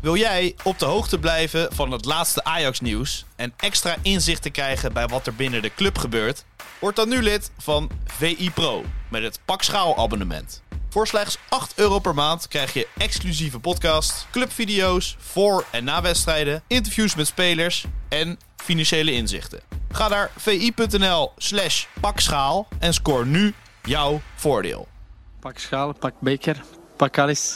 Wil jij op de hoogte blijven van het laatste Ajax-nieuws en extra inzicht te krijgen bij wat er binnen de club gebeurt? Word dan nu lid van VI Pro met het Pak Schaal abonnement. Voor slechts €8 per maand krijg je exclusieve podcasts, clubvideo's, voor- en na wedstrijden, interviews met spelers en financiële inzichten. Ga naar vi.nl/pakschaal en scoor nu jouw voordeel. Pak schaal, pak beker, pak alles.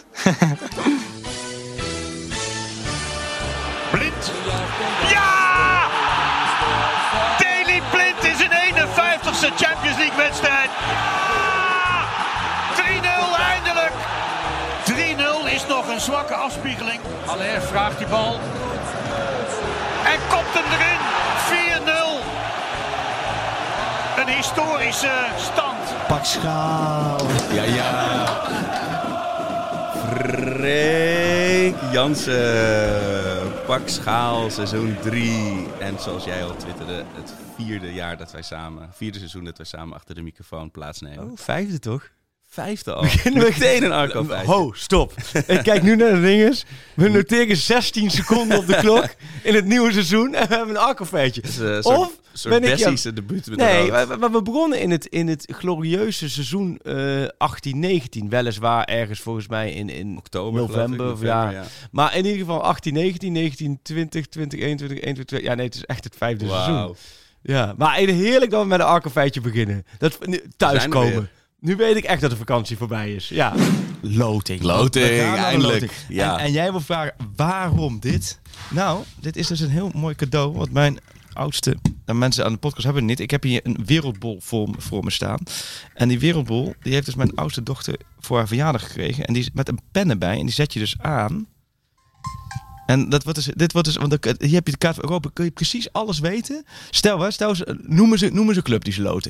Blind. Ja! Daley Blind is in 51ste Champions League wedstrijd. Ja! 3-0 eindelijk. 3-0 is nog een zwakke afspiegeling. Allaire vraagt die bal. En kopt hem erin. 4-0. Een historische stand. Pak schaal. Ja. Freek Jansen. Pak schaal, seizoen 3. En zoals jij al twitterde, het vierde seizoen dat wij samen achter de microfoon plaatsnemen. Oh, 5e toch? 5e al. Beginnen we Meteen een Arco-feitje. Ho, stop. Ik kijk nu naar de dinges. We noteren 16 seconden op de klok in het nieuwe seizoen. En we hebben een Arco-feitje. Of ben ik Bessie's debuut met nee, we begonnen in het glorieuze seizoen 18-19. Weliswaar ergens volgens mij in oktober, november. Ja. Maar in ieder geval 18-19, 19-20, 20-21, 21. Ja, nee, het is echt het 5e seizoen. Ja, maar heerlijk dat we met een Arco-feitje beginnen. Dat thuiskomen. Nu weet ik echt dat de vakantie voorbij is. Ja. Loting, eindelijk. Ja. En jij wil vragen, waarom dit? Nou, dit is dus een heel mooi cadeau. Want mijn oudste, en mensen aan de podcast hebben het niet. Ik heb hier een wereldbol voor me staan. En die wereldbol, die heeft dus mijn oudste dochter voor haar verjaardag gekregen. En die is met een pen erbij. En die zet je dus aan. En dit wordt dus, want hier heb je de kaart van Europa. Kun je precies alles weten? Stel noem eens een club die ze loten.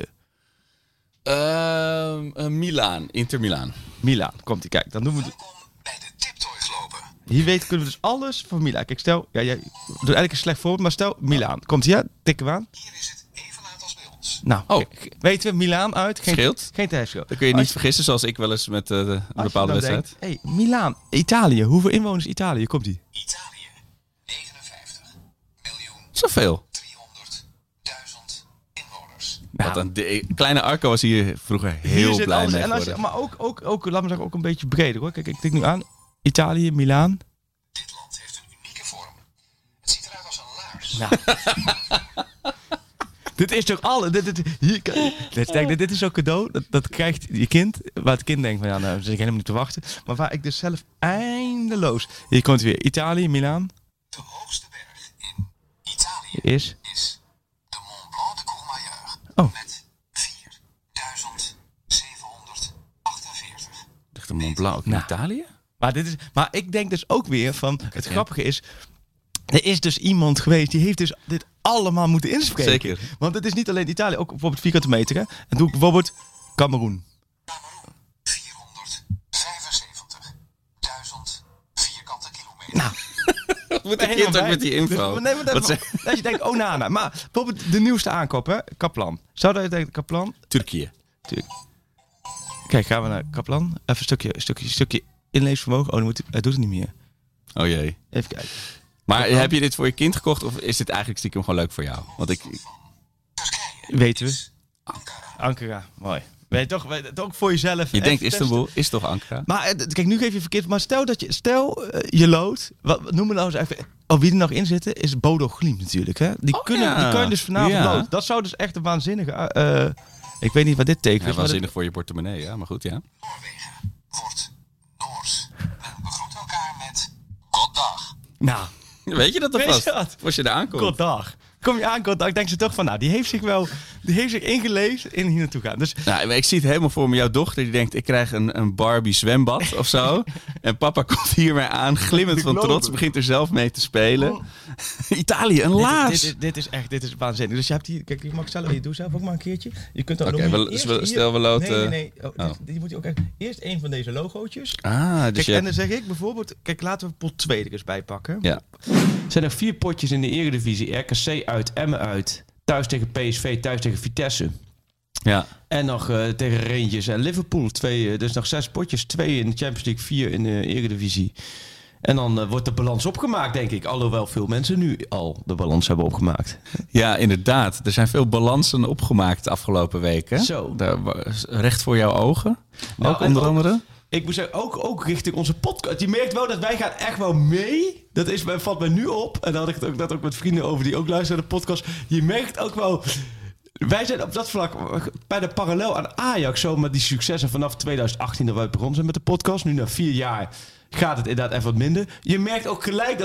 Milaan, Inter Milaan. Milaan, komt-ie, kijk. Dan doen we Welkom bij de Tiptoys lopen. Hier kunnen we dus alles van Milaan. Kijk, stel, jij doet eigenlijk een slecht voorbeeld, maar stel Milaan. Komt-ie, ja? Tikken we aan. Hier is het even laat als bij ons. Nou, weten we Milaan uit? Scheelt. Geen tijdschil. Dan kun je niet vergissen, zoals ik wel eens met een bepaalde wedstrijd. Hé, Milaan, Italië. Hoeveel inwoners Italië? Komt-ie? Italië, 59 miljoen Zoveel. 300.000 inwoners. Nou, de kleine Arco was hier vroeger heel zit blij alles. mee En geworden. maar ook, laat me zeggen, ook een beetje breder hoor. Kijk, ik tik nu aan. Italië, Milaan. Dit land heeft een unieke vorm. Het ziet eruit als een laars. Nou. Dit is toch alle. Dit is zo'n cadeau. Dat krijgt je kind. Waar het kind denkt van ja, nou zit ik helemaal niet te wachten. Maar waar ik dus zelf eindeloos. Hier komt weer. Italië, Milaan. De hoogste berg in Italië Is de Mont Blanc de Courmayeur. Oh. Met 4.748. Ligt de Mont Blanc ook in Italië? Maar ik denk dus ook weer van. Het grappige is. Er is dus iemand geweest die heeft dus dit allemaal moeten inspreken. Zeker. Want het is niet alleen Italië, ook bijvoorbeeld vierkante meter. Hè? En doe ik bijvoorbeeld Cameroen. 475.000 vierkante kilometer. Nou, Moet ik kind ook met die info? Nee, maar als je denkt Onana. Maar bijvoorbeeld de nieuwste aankoop, hè? Kaplan. Zou dat je denken, Kaplan? Turkije. Kijk, gaan we naar Kaplan. Even een stukje inleesvermogen. Oh, hij doet het niet meer. Oh jee. Even kijken. Maar heb je dit voor je kind gekocht of is dit eigenlijk stiekem gewoon leuk voor jou? Want Weten we. Ankara. Mooi. Weet je toch voor jezelf. Je denkt Istanbul, is toch Ankara? Maar kijk, nu geef je verkeerd. Maar stel je lood. Noem me nou eens even. Oh, wie er nog in zitten is Bodo Glimt natuurlijk. Hè? Die kan je dus vanavond lood. Dat zou dus echt een waanzinnige. Ik weet niet wat dit tekent. Ja, waanzinnig voor je portemonnee, ja. Maar goed, ja. Noorwegen wordt Noors. Men begroet elkaar met Goddag. Nou, weet je dat weet alvast? je dat? Als je daar aankomt. Goddag. Kom je aan, Goddag, denken ze toch van, nou, die heeft zich ingelezen in hier naartoe gaan. Dus Nou, ik zie het helemaal voor me. Jouw dochter die denkt, ik krijg een Barbie zwembad of zo. En papa komt hiermee aan, glimmend van trots, begint er zelf mee te spelen. Italië, een laars. Dit is waanzinnig. Dus je hebt hier, kijk, je doe zelf ook maar een keertje. Je kunt dan stel we loten. Nee. Die moet je ook echt. Eerst een van deze logootjes. Dus kijk, en dan zeg ik bijvoorbeeld, kijk, laten we pot 2 er eens bij pakken. Ja. Er zijn er 4 potjes in de Eredivisie. RKC uit, Emmen uit. Thuis tegen PSV, thuis tegen Vitesse. Ja. En nog tegen Rangers en Liverpool. 2, dus nog 6 potjes. 2 in de Champions League, 4 in de Eredivisie. En dan wordt de balans opgemaakt, denk ik. Alhoewel veel mensen nu al de balans hebben opgemaakt. Ja, inderdaad. Er zijn veel balansen opgemaakt de afgelopen weken. Zo. Recht voor jouw ogen. Nou, ook onder andere. Ik moet zeggen, ook richting onze podcast. Je merkt wel dat wij gaan echt wel mee. Valt mij nu op. En daar had ik het ook net ook met vrienden over die ook luisteren naar de podcast. Je merkt ook wel... Wij zijn op dat vlak bij de parallel aan Ajax zo met die successen vanaf 2018 dat wij begonnen zijn met de podcast. Nu na 4 jaar gaat het inderdaad even wat minder. Je merkt ook gelijk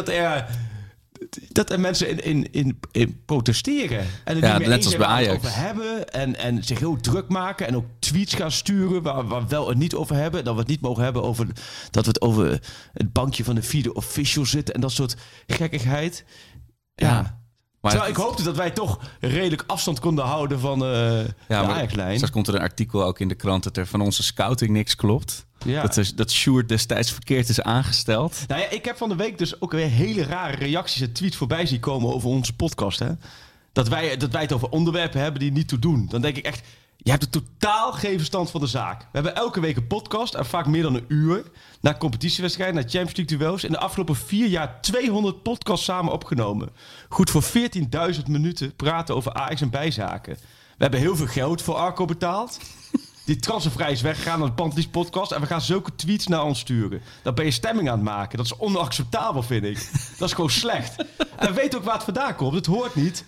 dat er mensen in protesteren. En er niet meer net als bij Ajax. over hebben en zich heel druk maken en ook tweets gaan sturen waar we wel het niet over hebben. Dat we het niet mogen hebben over dat we het over het bankje van de vierde official zitten en dat soort gekkigheid. Ja. Maar ik hoopte dat wij toch redelijk afstand konden houden van de Ajax-lijn. Straks komt er een artikel ook in de krant dat er van onze scouting niks klopt. Ja. Dat Sjoerd destijds verkeerd is aangesteld. Nou ja, ik heb van de week dus ook weer hele rare reacties en tweets voorbij zien komen over onze podcast. Hè? Dat wij het over onderwerpen hebben die niet toe doen. Dan denk ik echt, je hebt er totaal geen verstand van de zaak. We hebben elke week een podcast en vaak meer dan een uur. Naar competitiewedstrijden, naar Champions League duels. In de afgelopen 4 jaar 200 podcasts samen opgenomen. Goed voor 14.000 minuten praten over Ajax en bijzaken. We hebben heel veel geld voor Arco betaald. Die transfervrij is weggegaan naar de Pantelis podcast. En we gaan zulke tweets naar ons sturen. Dan ben je stemming aan het maken. Dat is onacceptabel, vind ik. Dat is gewoon slecht. En we weten ook waar het vandaan komt. Het hoort niet.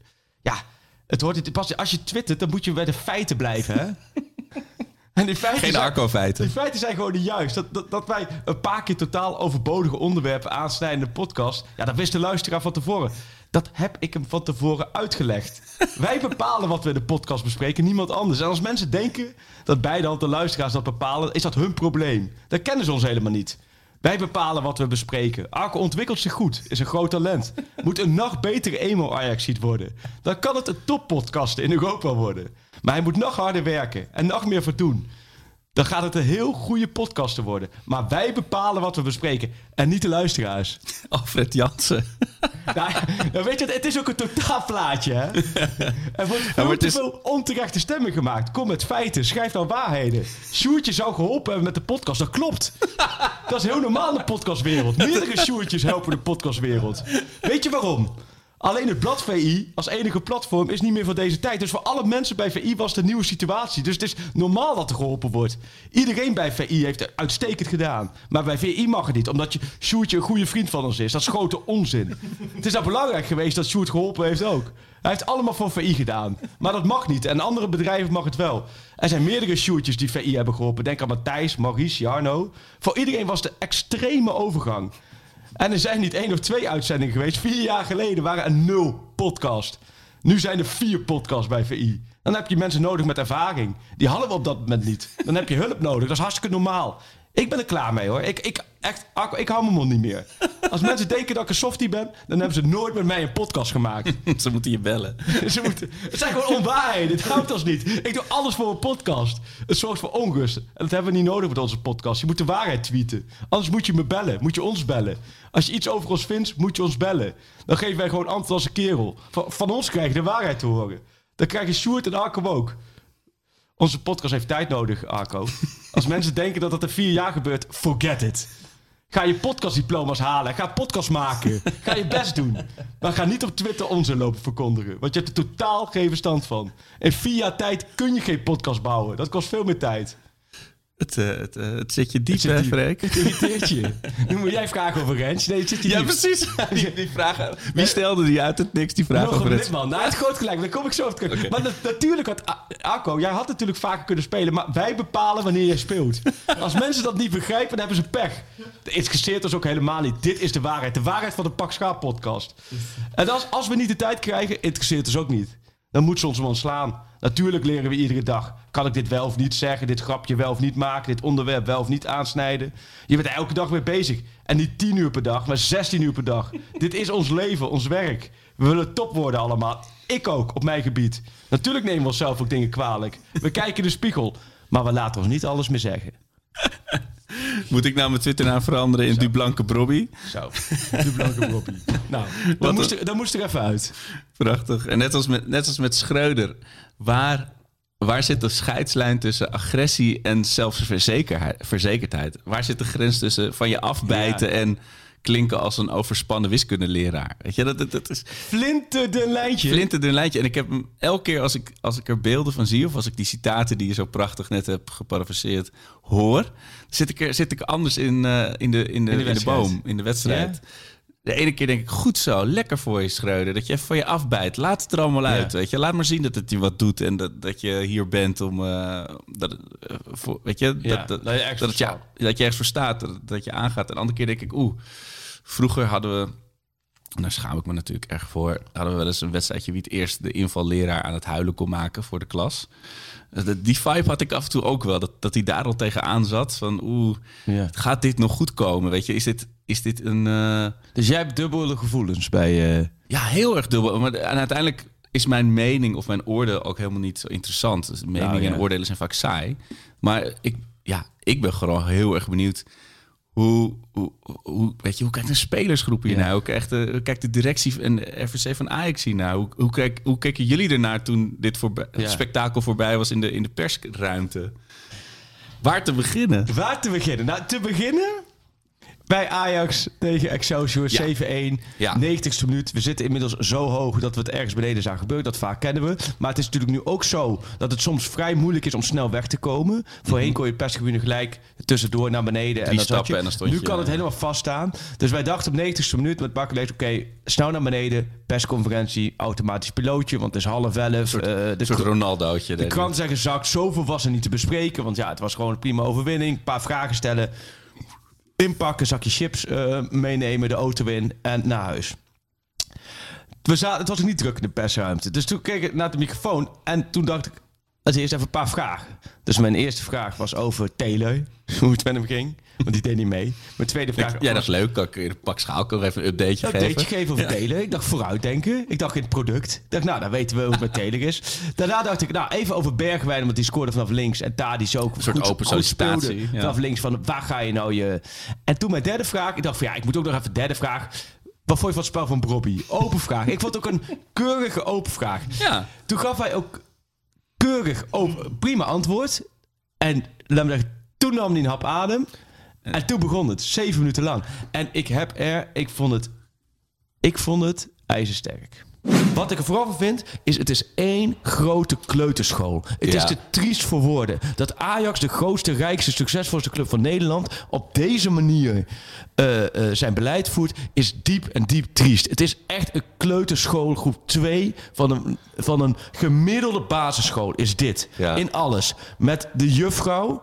Het hoort niet. Pas als je twittert, dan moet je bij de feiten blijven, hè? En die feiten geen Arco-feiten. Die feiten zijn gewoon niet juist. Dat wij een paar keer totaal overbodige onderwerpen aansnijden in de podcast. Ja, dat wist de luisteraar van tevoren. Dat heb ik hem van tevoren uitgelegd. Wij bepalen wat we in de podcast bespreken, niemand anders. En als mensen denken dat beide de luisteraars dat bepalen, is dat hun probleem. Dat kennen ze ons helemaal niet. Wij bepalen wat we bespreken. Arco ontwikkelt zich goed, is een groot talent. Moet een nog betere emo-Ajaxiet worden. Dan kan het een toppodcast in Europa worden. Maar hij moet nog harder werken en nog meer voor doen. Dan gaat het een heel goede podcaster worden. Maar wij bepalen wat we bespreken en niet de luisteraars. Alfred Jansen. Nou, weet je, het is ook een totaalplaatje, hè? Er wordt veel te veel onterechte stemming gemaakt. Kom met feiten, schrijf nou waarheden. Sjoerdje zou geholpen hebben met de podcast, dat klopt. Dat is heel normaal in de podcastwereld. Meerdere Sjoerdjes helpen de podcastwereld. Weet je waarom? Alleen het blad VI als enige platform is niet meer voor deze tijd. Dus voor alle mensen bij VI was het een nieuwe situatie. Dus het is normaal dat er geholpen wordt. Iedereen bij VI heeft het uitstekend gedaan. Maar bij VI mag het niet, omdat Sjoerdje een goede vriend van ons is. Dat is grote onzin. Het is nou belangrijk geweest dat Sjoerd geholpen heeft ook. Hij heeft allemaal voor VI gedaan. Maar dat mag niet. En andere bedrijven mag het wel. Er zijn meerdere Sjoerdjes die VI hebben geholpen. Denk aan Matthijs, Maurice, Jarno. Voor iedereen was de extreme overgang. En er zijn niet 1 of 2 uitzendingen geweest. 4 jaar geleden waren er 0 podcasts. Nu zijn er 4 podcasts bij VI. Dan heb je mensen nodig met ervaring. Die hadden we op dat moment niet. Dan heb je hulp nodig. Dat is hartstikke normaal. Ik ben er klaar mee, hoor. Ik hou mijn mond niet meer. Als mensen denken dat ik een softie ben, dan hebben ze nooit met mij een podcast gemaakt. Ze moeten je bellen. Het zijn gewoon onwaarheden. Het houdt ons niet. Ik doe alles voor een podcast. Het zorgt voor onrust. En dat hebben we niet nodig met onze podcast. Je moet de waarheid tweeten. Anders moet je me bellen. Moet je ons bellen. Als je iets over ons vindt, moet je ons bellen. Dan geven wij gewoon antwoord als een kerel. Van ons krijg je de waarheid te horen. Dan krijg je Sjoerd en Arco ook. Onze podcast heeft tijd nodig, Arco. Als mensen denken dat dat in 4 jaar gebeurt, forget it. Ga je podcastdiploma's halen. Ga podcast maken. Ga je best doen. Maar ga niet op Twitter onzin lopen verkondigen. Want je hebt er totaal geen verstand van. In 4 jaar tijd kun je geen podcast bouwen. Dat kost veel meer tijd. Het zit je diep, hè, Freek? Het irriteert je. Nu moet jij vragen over Rens. Nee, het zit je ja, diep. precies. Die vragen. Wie stelde die uit het niks, die vraag over Rens? Nou, het groot gelijk. Daar kom ik zo op terug. Okay. Maar natuurlijk had Arco, jij had natuurlijk vaker kunnen spelen. Maar wij bepalen wanneer je speelt. Als mensen dat niet begrijpen, dan hebben ze pech. Het interesseert ons ook helemaal niet. Dit is de waarheid. De waarheid van de Pak Schaap podcast. En als we niet de tijd krijgen, interesseert ons ook niet. Dan moet ze ons wel ontslaan. Natuurlijk leren we iedere dag. Kan ik dit wel of niet zeggen? Dit grapje wel of niet maken? Dit onderwerp wel of niet aansnijden? Je bent er elke dag mee bezig. En niet 10 uur per dag, maar 16 uur per dag. Dit is ons leven, ons werk. We willen top worden allemaal. Ik ook, op mijn gebied. Natuurlijk nemen we onszelf ook dingen kwalijk. We kijken in de spiegel. Maar we laten ons niet alles meer zeggen. Moet ik nou mijn Twitternaam veranderen in Dublanke Brobby? Zo, Dublanke Brobby. Nou, dan moest er even uit. Prachtig. En net als met Schreuder. Waar zit de scheidslijn tussen agressie en zelfverzekerdheid? Waar zit de grens tussen van je afbijten en klinken als een overspannen wiskundeleraar. Weet je, dat is... Flinterdun lijntje. Flinterdun lijntje. En ik heb hem elke keer als ik er beelden van zie... of als ik die citaten die je zo prachtig net hebt geparafraseerd hoor... zit ik anders in de boom, in de wedstrijd. Ja? De ene keer denk ik, goed zo, lekker voor je Schreuder. Dat je even van je afbijt. Laat het er allemaal uit, weet je. Laat maar zien dat het je wat doet en dat je hier bent om... weet je, dat je ergens voor staat, dat je aangaat. En de andere keer denk ik, vroeger hadden we... Daar schaam ik me natuurlijk erg voor. Hadden we wel eens een wedstrijdje wie het eerst de invalleraar aan het huilen kon maken voor de klas. Die vibe had ik af en toe ook wel. Dat hij daar al tegenaan zat. Van gaat dit nog goed komen? Weet je, is dit een... Dus jij hebt dubbele gevoelens bij... Ja, heel erg dubbel. Maar en uiteindelijk is mijn mening of mijn oordeel ook helemaal niet zo interessant. Dus meningen en oordelen zijn vaak saai. Maar ik ben gewoon heel erg benieuwd... Hoe kijkt de spelersgroep hier naar? Hoe kijkt de directie en de RVC van Ajax hier naar? Hoe keken jullie ernaar toen dit spektakel voorbij was in de persruimte? Waar te beginnen? Nou, te beginnen bij Ajax tegen Excelsior, 7-1, 90ste minuut. We zitten inmiddels zo hoog dat we het ergens beneden zagen gebeuren. Dat vaak kennen we. Maar het is natuurlijk nu ook zo dat het soms vrij moeilijk is om snel weg te komen. Voorheen kon je het perstribune gelijk tussendoor naar beneden. En dan stappen en dan stond je. Nu kan het helemaal vaststaan. Dus wij dachten op 90ste minuut met Bakkerlees, snel naar beneden, persconferentie, automatisch pilootje, want het is 10:30. Een soort Ronaldootje. De krant zijn gezakt, zoveel was er niet te bespreken. Want het was gewoon een prima overwinning. Een paar vragen stellen. Inpakken, zakje chips meenemen, de auto in en naar huis. Het was ook niet druk in de persruimte. Dus toen keek ik naar de microfoon en toen dacht ik... als eerst even een paar vragen. Dus mijn eerste vraag was over Taylor. Hoe het met hem ging. Want die deed niet mee. Mijn tweede vraag... dat is leuk. Kan ik in Pak Schaal even een updateje geven? Een updateje geven over Taylor. Ik dacht vooruitdenken. Ik dacht in het product. Ik dacht, dan weten we hoe het met Taylor is. Daarna dacht ik, even over Bergwijn. Want die scoorde vanaf links. En Tadic ook. Een soort open sollicitatie. Vanaf links van, waar ga je nou je... En toen mijn derde vraag. Ik dacht van, ik moet ook nog even derde vraag. Wat vond je van het spel van Brobby? Open vraag. Ik vond het ook een keurige open vraag. Ja. Toen gaf hij ook keurig prima antwoord. En laat me zeggen, toen nam hij een hap adem. En toen begon het, 7 minuten lang. En ik vond het ijzersterk. Wat ik er vooral van vind, is het is één grote kleuterschool. Het is te triest voor woorden. Dat Ajax, de grootste, rijkste, succesvolste club van Nederland, op deze manier zijn beleid voert, is diep en diep triest. Het is echt een kleuterschool, groep 2 van een gemiddelde basisschool is dit. Ja. In alles. Met de juffrouw...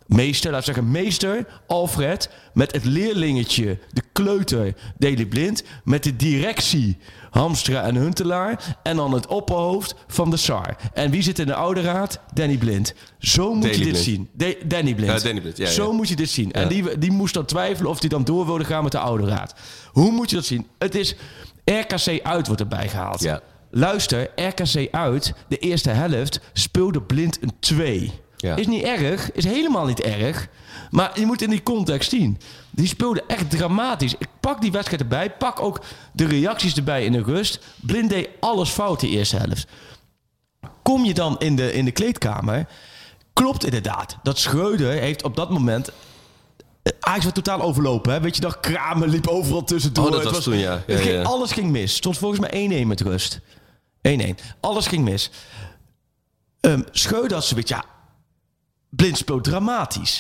meester Alfred, met het leerlingetje, de kleuter Daley Blind, met de directie Hamstra en Huntelaar en dan het opperhoofd van de SAR. En wie zit in de oude raad? Danny Blind. Zo moet je dit zien. Danny Blind. Danny Blind. Ja, Zo moet je dit zien. Ja. En die moest dan twijfelen of hij dan door wilde gaan met de oude raad. Hoe moet je dat zien? Het is RKC uit wordt erbij gehaald. Ja. Luister, RKC uit, de eerste helft speelde Blind een 2. Ja. Is niet erg, is helemaal niet erg. Maar je moet in die context zien. Die speelde echt dramatisch. Ik pak die wedstrijd erbij, pak ook de reacties erbij in de rust. Blind deed alles fout die eerste helft. Kom je dan in de kleedkamer, klopt inderdaad dat Schreuder heeft op dat moment... Ajax werd totaal overlopen. Hè? Weet je nog, Kramer liep overal tussendoor. Dat was toen, ja. Alles ging mis. Stond volgens mij 1-1 met rust. 1-1. Alles ging mis. Schreuder had zoiets, Blind speelt dramatisch.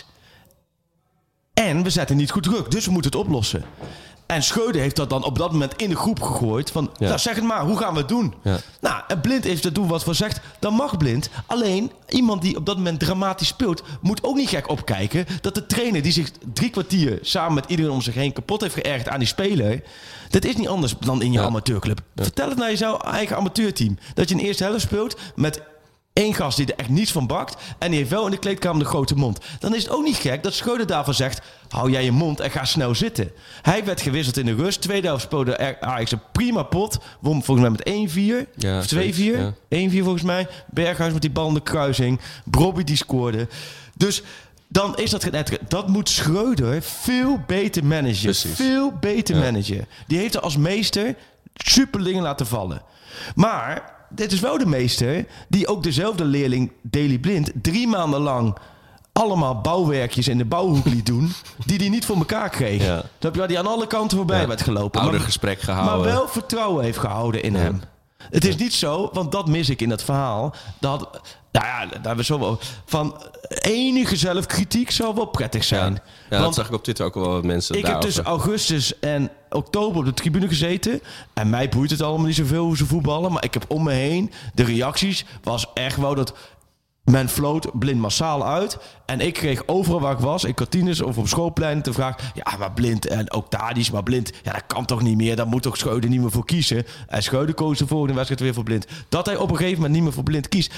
En we zetten niet goed druk, dus we moeten het oplossen. En Schreuder heeft dat dan op dat moment in de groep gegooid. Van, zeg het maar, hoe gaan we het doen? Ja. Nou, en Blind heeft het doen wat voor zegt. Dan mag Blind. Alleen, iemand die op dat moment dramatisch speelt... moet ook niet gek opkijken dat de trainer... die zich 3 kwartier samen met iedereen om zich heen... kapot heeft geërgerd aan die speler... dat is niet anders dan in je amateurclub. Vertel het naar je eigen amateurteam. Dat je een eerste helft speelt met... 1 gast die er echt niets van bakt... en die heeft wel in de kleedkamer de grote mond. Dan is het ook niet gek dat Schreuder daarvan zegt... hou jij je mond en ga snel zitten. Hij werd gewisseld in de rust. Tweede helft speelde Ajax een prima pot. Won volgens mij met 1-4. Ja, of 2-4. Ja. 1-4 volgens mij. Berghuis met die bal in de kruising. Brobby die scoorde. Dus... dan is dat net... Dat moet Schreuder veel beter managen. Precies. Veel beter managen. Die heeft er als meester superlingen laten vallen. Maar... dit is wel de meester die ook dezelfde leerling Daley Blind 3 maanden lang allemaal bouwwerkjes in de bouwhoek liet doen, die hij niet voor elkaar kreeg. Ja. Die aan alle kanten voorbij werd gelopen. Oudergesprek gehouden. Maar wel vertrouwen heeft gehouden in hem. Het is niet zo, want dat mis ik in dat verhaal. Daar hebben we zo wel van enige zelfkritiek zou wel prettig zijn. Ja, dat zag ik op Twitter ook wel wat mensen Ik daarover. heb tussen augustus en oktober op de tribune gezeten. En mij boeit het allemaal niet zoveel hoe ze voetballen. Maar ik heb om me heen, de reacties was echt wel dat... Men floot Blind massaal uit. En ik kreeg overal waar ik was, in kantines of op schoolpleinen, de vraag... Ja, maar Blind en ook Tadic, maar Blind... Ja, dat kan toch niet meer? Daar moet toch Schreuder niet meer voor kiezen? En Schreuder koos de volgende wedstrijd weer voor Blind. Dat hij op een gegeven moment niet meer voor Blind kiest.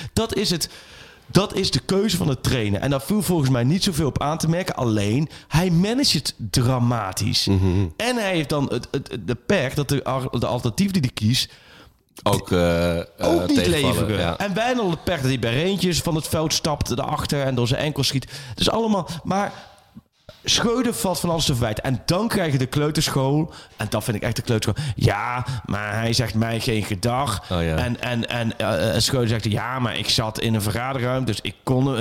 Dat is de keuze van het trainen. En daar viel volgens mij niet zoveel op aan te merken. Alleen, hij managt het dramatisch. Mm-hmm. En hij heeft dan de pech dat de alternatief die hij kiest... Ook niet leveren. Ja. En bijna al het pech dat hij bij Reentjes van het veld stapt erachter en door zijn enkel schiet. Dus allemaal... Maar Schreuder valt van alles te verwijten. En dan krijg je de kleuterschool. En dat vind ik echt de kleuterschool. Ja, maar hij zegt mij geen gedag. Oh, ja. En Schreuder zegt... Ja, maar ik zat in een vergaderruimte. Dus ik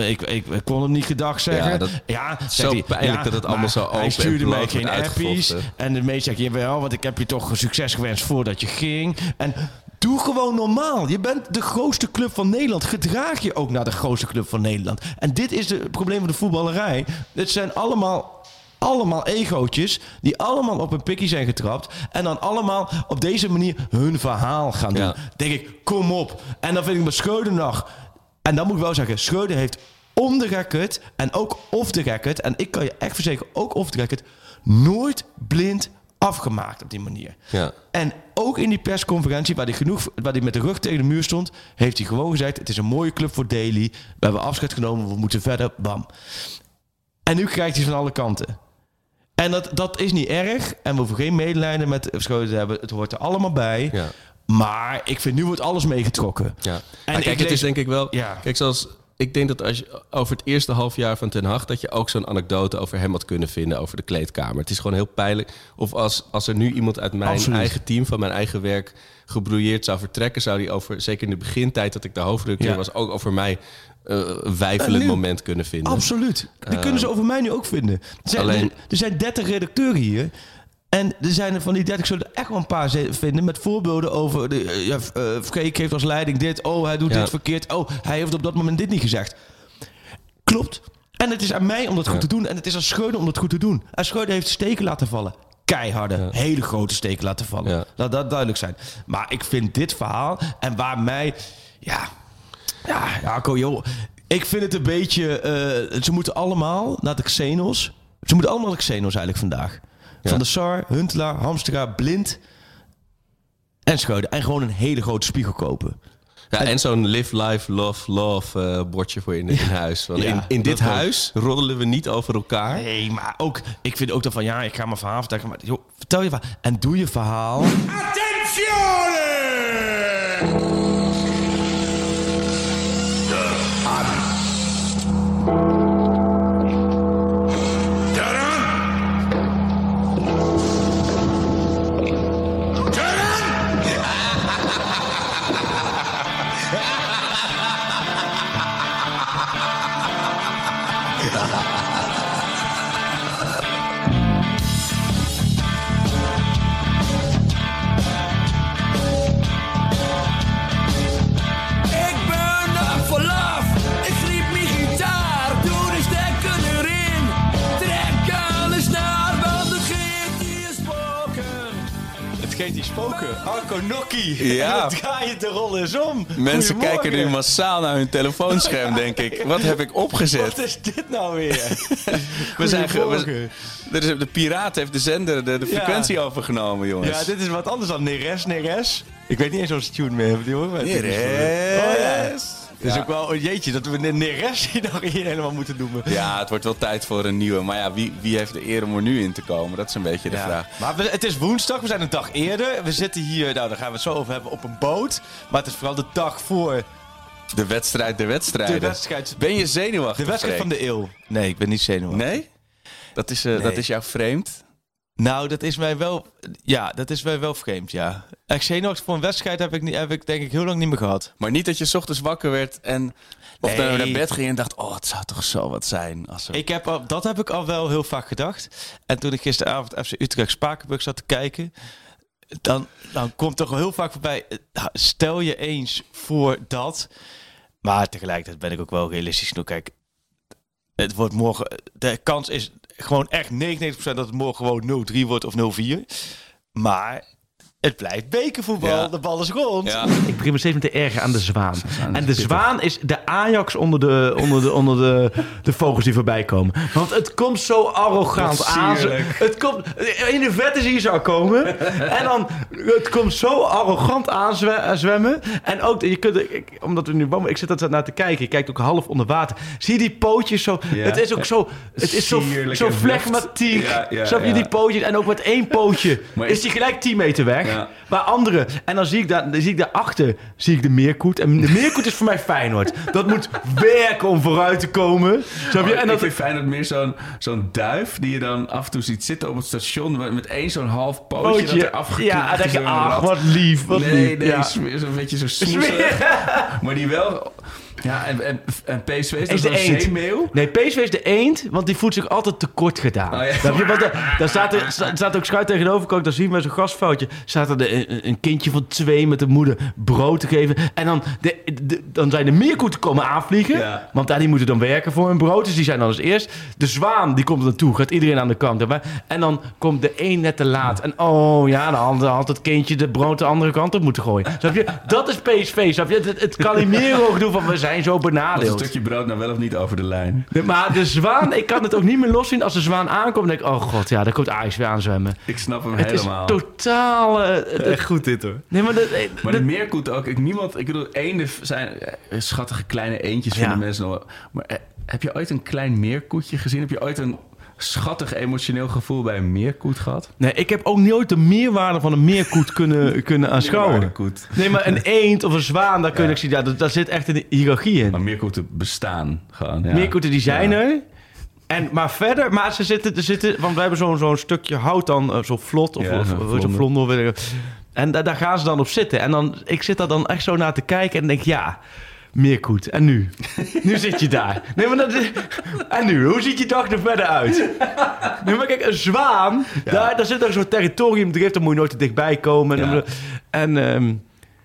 kon hem niet gedag zeggen. Zo pijnlijk dat het allemaal zo open hij stuurde en mij bloot geen wordt appies. uitgevochten. En de meest zegt... Jawel, want ik heb je toch succes gewenst voordat je ging. En... Doe gewoon normaal. Je bent de grootste club van Nederland. Gedraag je ook naar de grootste club van Nederland. En dit is het probleem van de voetballerij. Het zijn allemaal egootjes die allemaal op een pikkie zijn getrapt. En dan allemaal op deze manier hun verhaal gaan doen. Ja. Denk ik, kom op. En dan vind ik met Schreuder nog... En dan moet ik wel zeggen, Schreuder heeft on the record en ook off the record... en ik kan je echt verzekeren, ook off the record... nooit blind afgemaakt op die manier. Ja. En ook in die persconferentie, waar hij met de rug tegen de muur stond... heeft hij gewoon gezegd, het is een mooie club voor Daly. We hebben afscheid genomen, we moeten verder, bam. En nu krijgt hij van alle kanten. En dat is niet erg. En we hoeven geen medelijden met Schreuder te hebben. Het hoort er allemaal bij. Ja. Maar ik vind, nu wordt alles meegetrokken. Ja. En Maar kijk, het is denk ik wel... Ja. Kijk, ik denk dat als je over het eerste halfjaar van Ten Hag... dat je ook zo'n anekdote over hem had kunnen vinden over de kleedkamer. Het is gewoon heel pijnlijk. Of als er nu iemand uit mijn eigen team, van mijn eigen werk... gebrouilleerd zou vertrekken... zou die over, zeker in de begintijd dat ik de hoofdredacteur was... ook over mij een wijfelend moment kunnen vinden. Absoluut. Die kunnen ze over mij nu ook vinden. Er zijn 30 redacteuren hier... En er zijn er van die 30, zullen er echt wel een paar vinden... met voorbeelden over... Freek heeft als leiding dit. Oh, hij doet dit verkeerd. Oh, hij heeft op dat moment dit niet gezegd. Klopt. En het is aan mij om dat goed te doen. En het is aan Schreuder om dat goed te doen. En Schreuder heeft steken laten vallen. Keiharde, hele grote steken laten vallen. Ja. Laat dat duidelijk zijn. Maar ik vind dit verhaal... En waar mij... joh. Ik vind het een beetje... ze moeten allemaal naar de Xenos. Ze moeten allemaal naar de Xenos eigenlijk vandaag. Ja. Van de Sar, Huntelaar, Hamstra, Blind en Schreuder. En gewoon een hele grote spiegel kopen. Ja, en zo'n live, life, love bordje voor je in huis. Want in dit huis roddelen we niet over elkaar. Nee, maar ook... Ik vind ook dat van... Ja, ik ga mijn verhaal vertellen. Maar joh, vertel je verhaal. En doe je verhaal... Attenzione! Die spoken. Arco Nokkie. Ja. En draai je de rol eens om. Mensen kijken nu massaal naar hun telefoonscherm, denk ik. Wat heb ik opgezet? Wat is dit nou weer? De piraat heeft de zender, de frequentie overgenomen, jongens. Ja, dit is wat anders dan Neres. Ik weet niet eens of ze tune meer hebben. Die hoor. Neres. Het is ook wel een jeetje dat we Neres hier helemaal moeten noemen. Ja, het wordt wel tijd voor een nieuwe. Maar ja, wie heeft de eer om er nu in te komen? Dat is een beetje de vraag. Maar het is woensdag, we zijn een dag eerder. We zitten hier, daar gaan we het zo over hebben, op een boot. Maar het is vooral de dag voor... De wedstrijd der wedstrijden. Ben je zenuwachtig? De wedstrijd van de eeuw. Nee, ik ben niet zenuwachtig. Nee? Dat is jouw vreemd? Nou, dat is mij wel... Ja, dat is mij wel vreemd, ja. Xenox voor een wedstrijd heb ik denk ik heel lang niet meer gehad. Maar niet dat je 's ochtends wakker werd en... Of Nee. dan naar bed ging en dacht... Oh, het zou toch zo wat zijn als er... Dat heb ik al wel heel vaak gedacht. En toen ik gisteravond FC Utrecht Spakenburg zat te kijken... Dan komt toch heel vaak voorbij... Stel je eens voor dat... Maar tegelijkertijd ben ik ook wel realistisch genoeg. Kijk, het wordt morgen... De kans is gewoon echt 99% dat het morgen gewoon 0-3 wordt of 0-4. Maar het blijft bekervoetbal. Ja. De bal is rond. Ja. Ik begin me steeds met te ergeren aan de Zwaan. En de Zwaan is de Ajax onder de vogels die voorbij komen. Want het komt zo arrogant aan. Het komt in de vette zie je zo komen. En dan het komt zo arrogant aanzwemmen. En ook je kunt, omdat we nu ik zit dat naar te kijken. Je kijkt ook half onder water. Zie je die pootjes zo? Ja. Het is ook zo. Het is zo flegmatiek. Ja, Snap je die pootjes? En ook met één pootje Maar is die gelijk 10 meter weg. Ja. Maar andere. En dan zie ik daarachter de Meerkoet. En de Meerkoet is voor mij Feyenoord. Dat moet werken om vooruit te komen. Snap je? En ik vind Feyenoord meer zo'n duif die je dan af en toe ziet zitten op het station met één zo'n half pootje dat er afgeknipt ja, en is. denk je, ach, wat lief, wat lief. Nee, Ja. zo'n beetje zo smoesig. Maar die wel... Ja, en PSV is dat de een eend. zeemeeuw? Nee, PSV is de eend, want die voelt zich altijd tekort gedaan. Oh, ja. Snap je? Want daar staat ook schuin tegenover, dan zien we zo'n gastfoutje. Staat er een kindje van 2 met de moeder brood te geven. En dan zijn de meerkoeten komen aanvliegen. Ja. Want die moeten dan werken voor hun brood. Dus die zijn dan als eerst. De zwaan, die komt er naartoe. Gaat iedereen aan de kant. En dan komt de een net te laat. En dan had het kindje de brood de andere kant op moeten gooien. Snap je? Dat is PSV. Snap je? Het Calimero gedoe van we zijn zo Was een benadeeld. stukje brood nou wel of niet over de lijn? Maar de zwaan, ik kan het ook niet meer loszien. Als de zwaan aankomt, denk ik, oh god, ja, daar komt Ajax weer aanzwemmen. Ik snap hem Het helemaal. is totaal... Echt goed dit hoor. nee, maar Maar de meerkoet ook. Ik bedoel, eenden zijn schattige kleine eendjes Ja. vinden mensen nog. Maar heb je ooit een klein meerkoetje gezien? Heb je ooit een schattig emotioneel gevoel bij een meerkoet gehad? nee, ik heb ook nooit de meerwaarde van een meerkoet kunnen aanschouwen. Meerwaardekoet. Nee, maar een eend of een zwaan, daar kun ik zien. Ja, daar zit echt een hiërarchie in. Maar meerkoeten bestaan gewoon. Ja. Meerkoeten die zijn er. Maar verder, maar ze zitten, want we hebben zo'n stukje hout dan, zo vlot, of zo'n vlonder, weet ik. En daar gaan ze dan op zitten. En dan, ik zit daar dan echt zo naar te kijken en denk, ja, meerkoet. En nu? Nu zit je daar. Nee, maar en nu? Hoe ziet je dag er verder uit? Nee, maar kijk, een zwaan, daar zit er zo'n territorium, daar moet je nooit te dichtbij komen. Ja. En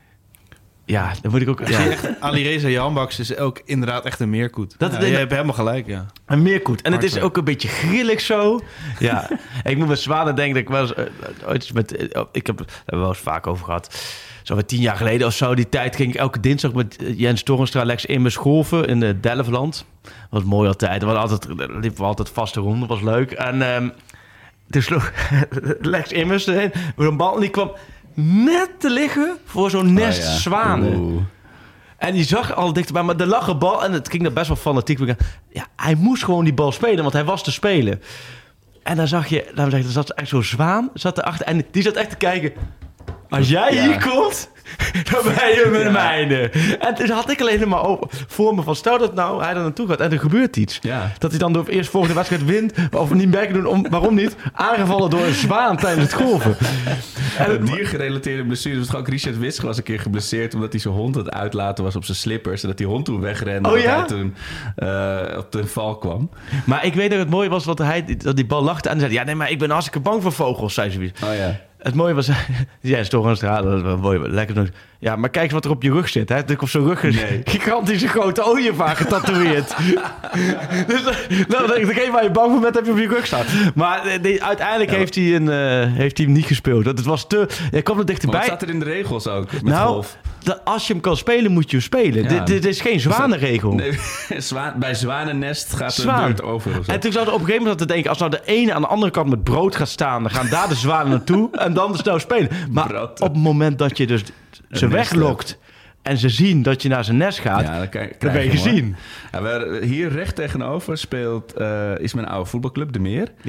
ja, dan moet ik ook... Ja. Alireza Janbaks is ook inderdaad echt een meerkoet. Dat- Je hebt helemaal gelijk, ja. Een meerkoet. En het is Hardwerk. ook een beetje grillig zo. Ja. Ik moet met zwanen denken dat ik wel eens... ooit eens met, ik heb het er wel eens vaak over gehad. Zo wat 10 jaar geleden of zo, die tijd ging ik elke dinsdag met Jens Torenstra, Lex Immers golven in Delfland. Dat was mooi altijd. Liepen we altijd vaste ronde, was leuk. En toen sloeg Lex Immers erin met een bal en die kwam net te liggen voor zo'n nest ja. zwanen. Oeh. En die zag al dichterbij, maar er lag een bal en het ging er best wel fanatiek. Ja, hij moest gewoon die bal spelen, want hij was te spelen. En dan zag je, er zat echt zo'n zwaan zat erachter en die zat echt te kijken. Als jij hier komt, dan ben je mijn mijne. En toen had ik alleen maar voor me van, stel dat nou hij er naartoe gaat en er gebeurt iets. Ja. Dat hij dan door eerst volgende wedstrijd wint, of niet meer doen, waarom niet? Aangevallen door een zwaan tijdens het golven. En diergerelateerde blessures. Was toch ook Richard Witsche was een keer geblesseerd omdat hij zijn hond aan het uitlaten was op zijn slippers. En dat die hond toen wegrende. Oh, dat ja? hij toen op de val kwam. Maar ik weet dat het mooie was dat die bal lachte en zei, ja nee, maar ik ben hartstikke bang voor vogels, zei ze weer. Oh ja. Het mooie was, ja, is toch een straat, dat was mooi, lekker. Ja, maar kijk eens wat er op je rug zit. Hè? Op zo'n rug is gigantische grote ooievaar getatoeëerd. Dus degene waar je bang voor bent, heb je op je rug staan. Maar uiteindelijk heeft hij hem niet gespeeld. Het was te... Hij kwam er dichterbij. Wat staat er in de regels ook met nou, golf? Als je hem kan spelen, moet je hem spelen. Ja. Dit is geen zwanenregel. Nee, bij zwanennest gaat de Zwaan. beurt over. Of zo. En toen zat op een gegeven moment te denken, als nou de ene aan de andere kant met brood gaat staan, dan gaan daar de zwanen naartoe en dan snel spelen. Maar Brood. op het moment dat je dus ze nest weglokt en ze zien dat je naar zijn nest gaat, Ja, dan ben je gezien. Ja, hier recht tegenover is mijn oude voetbalclub, De Meer. Ja.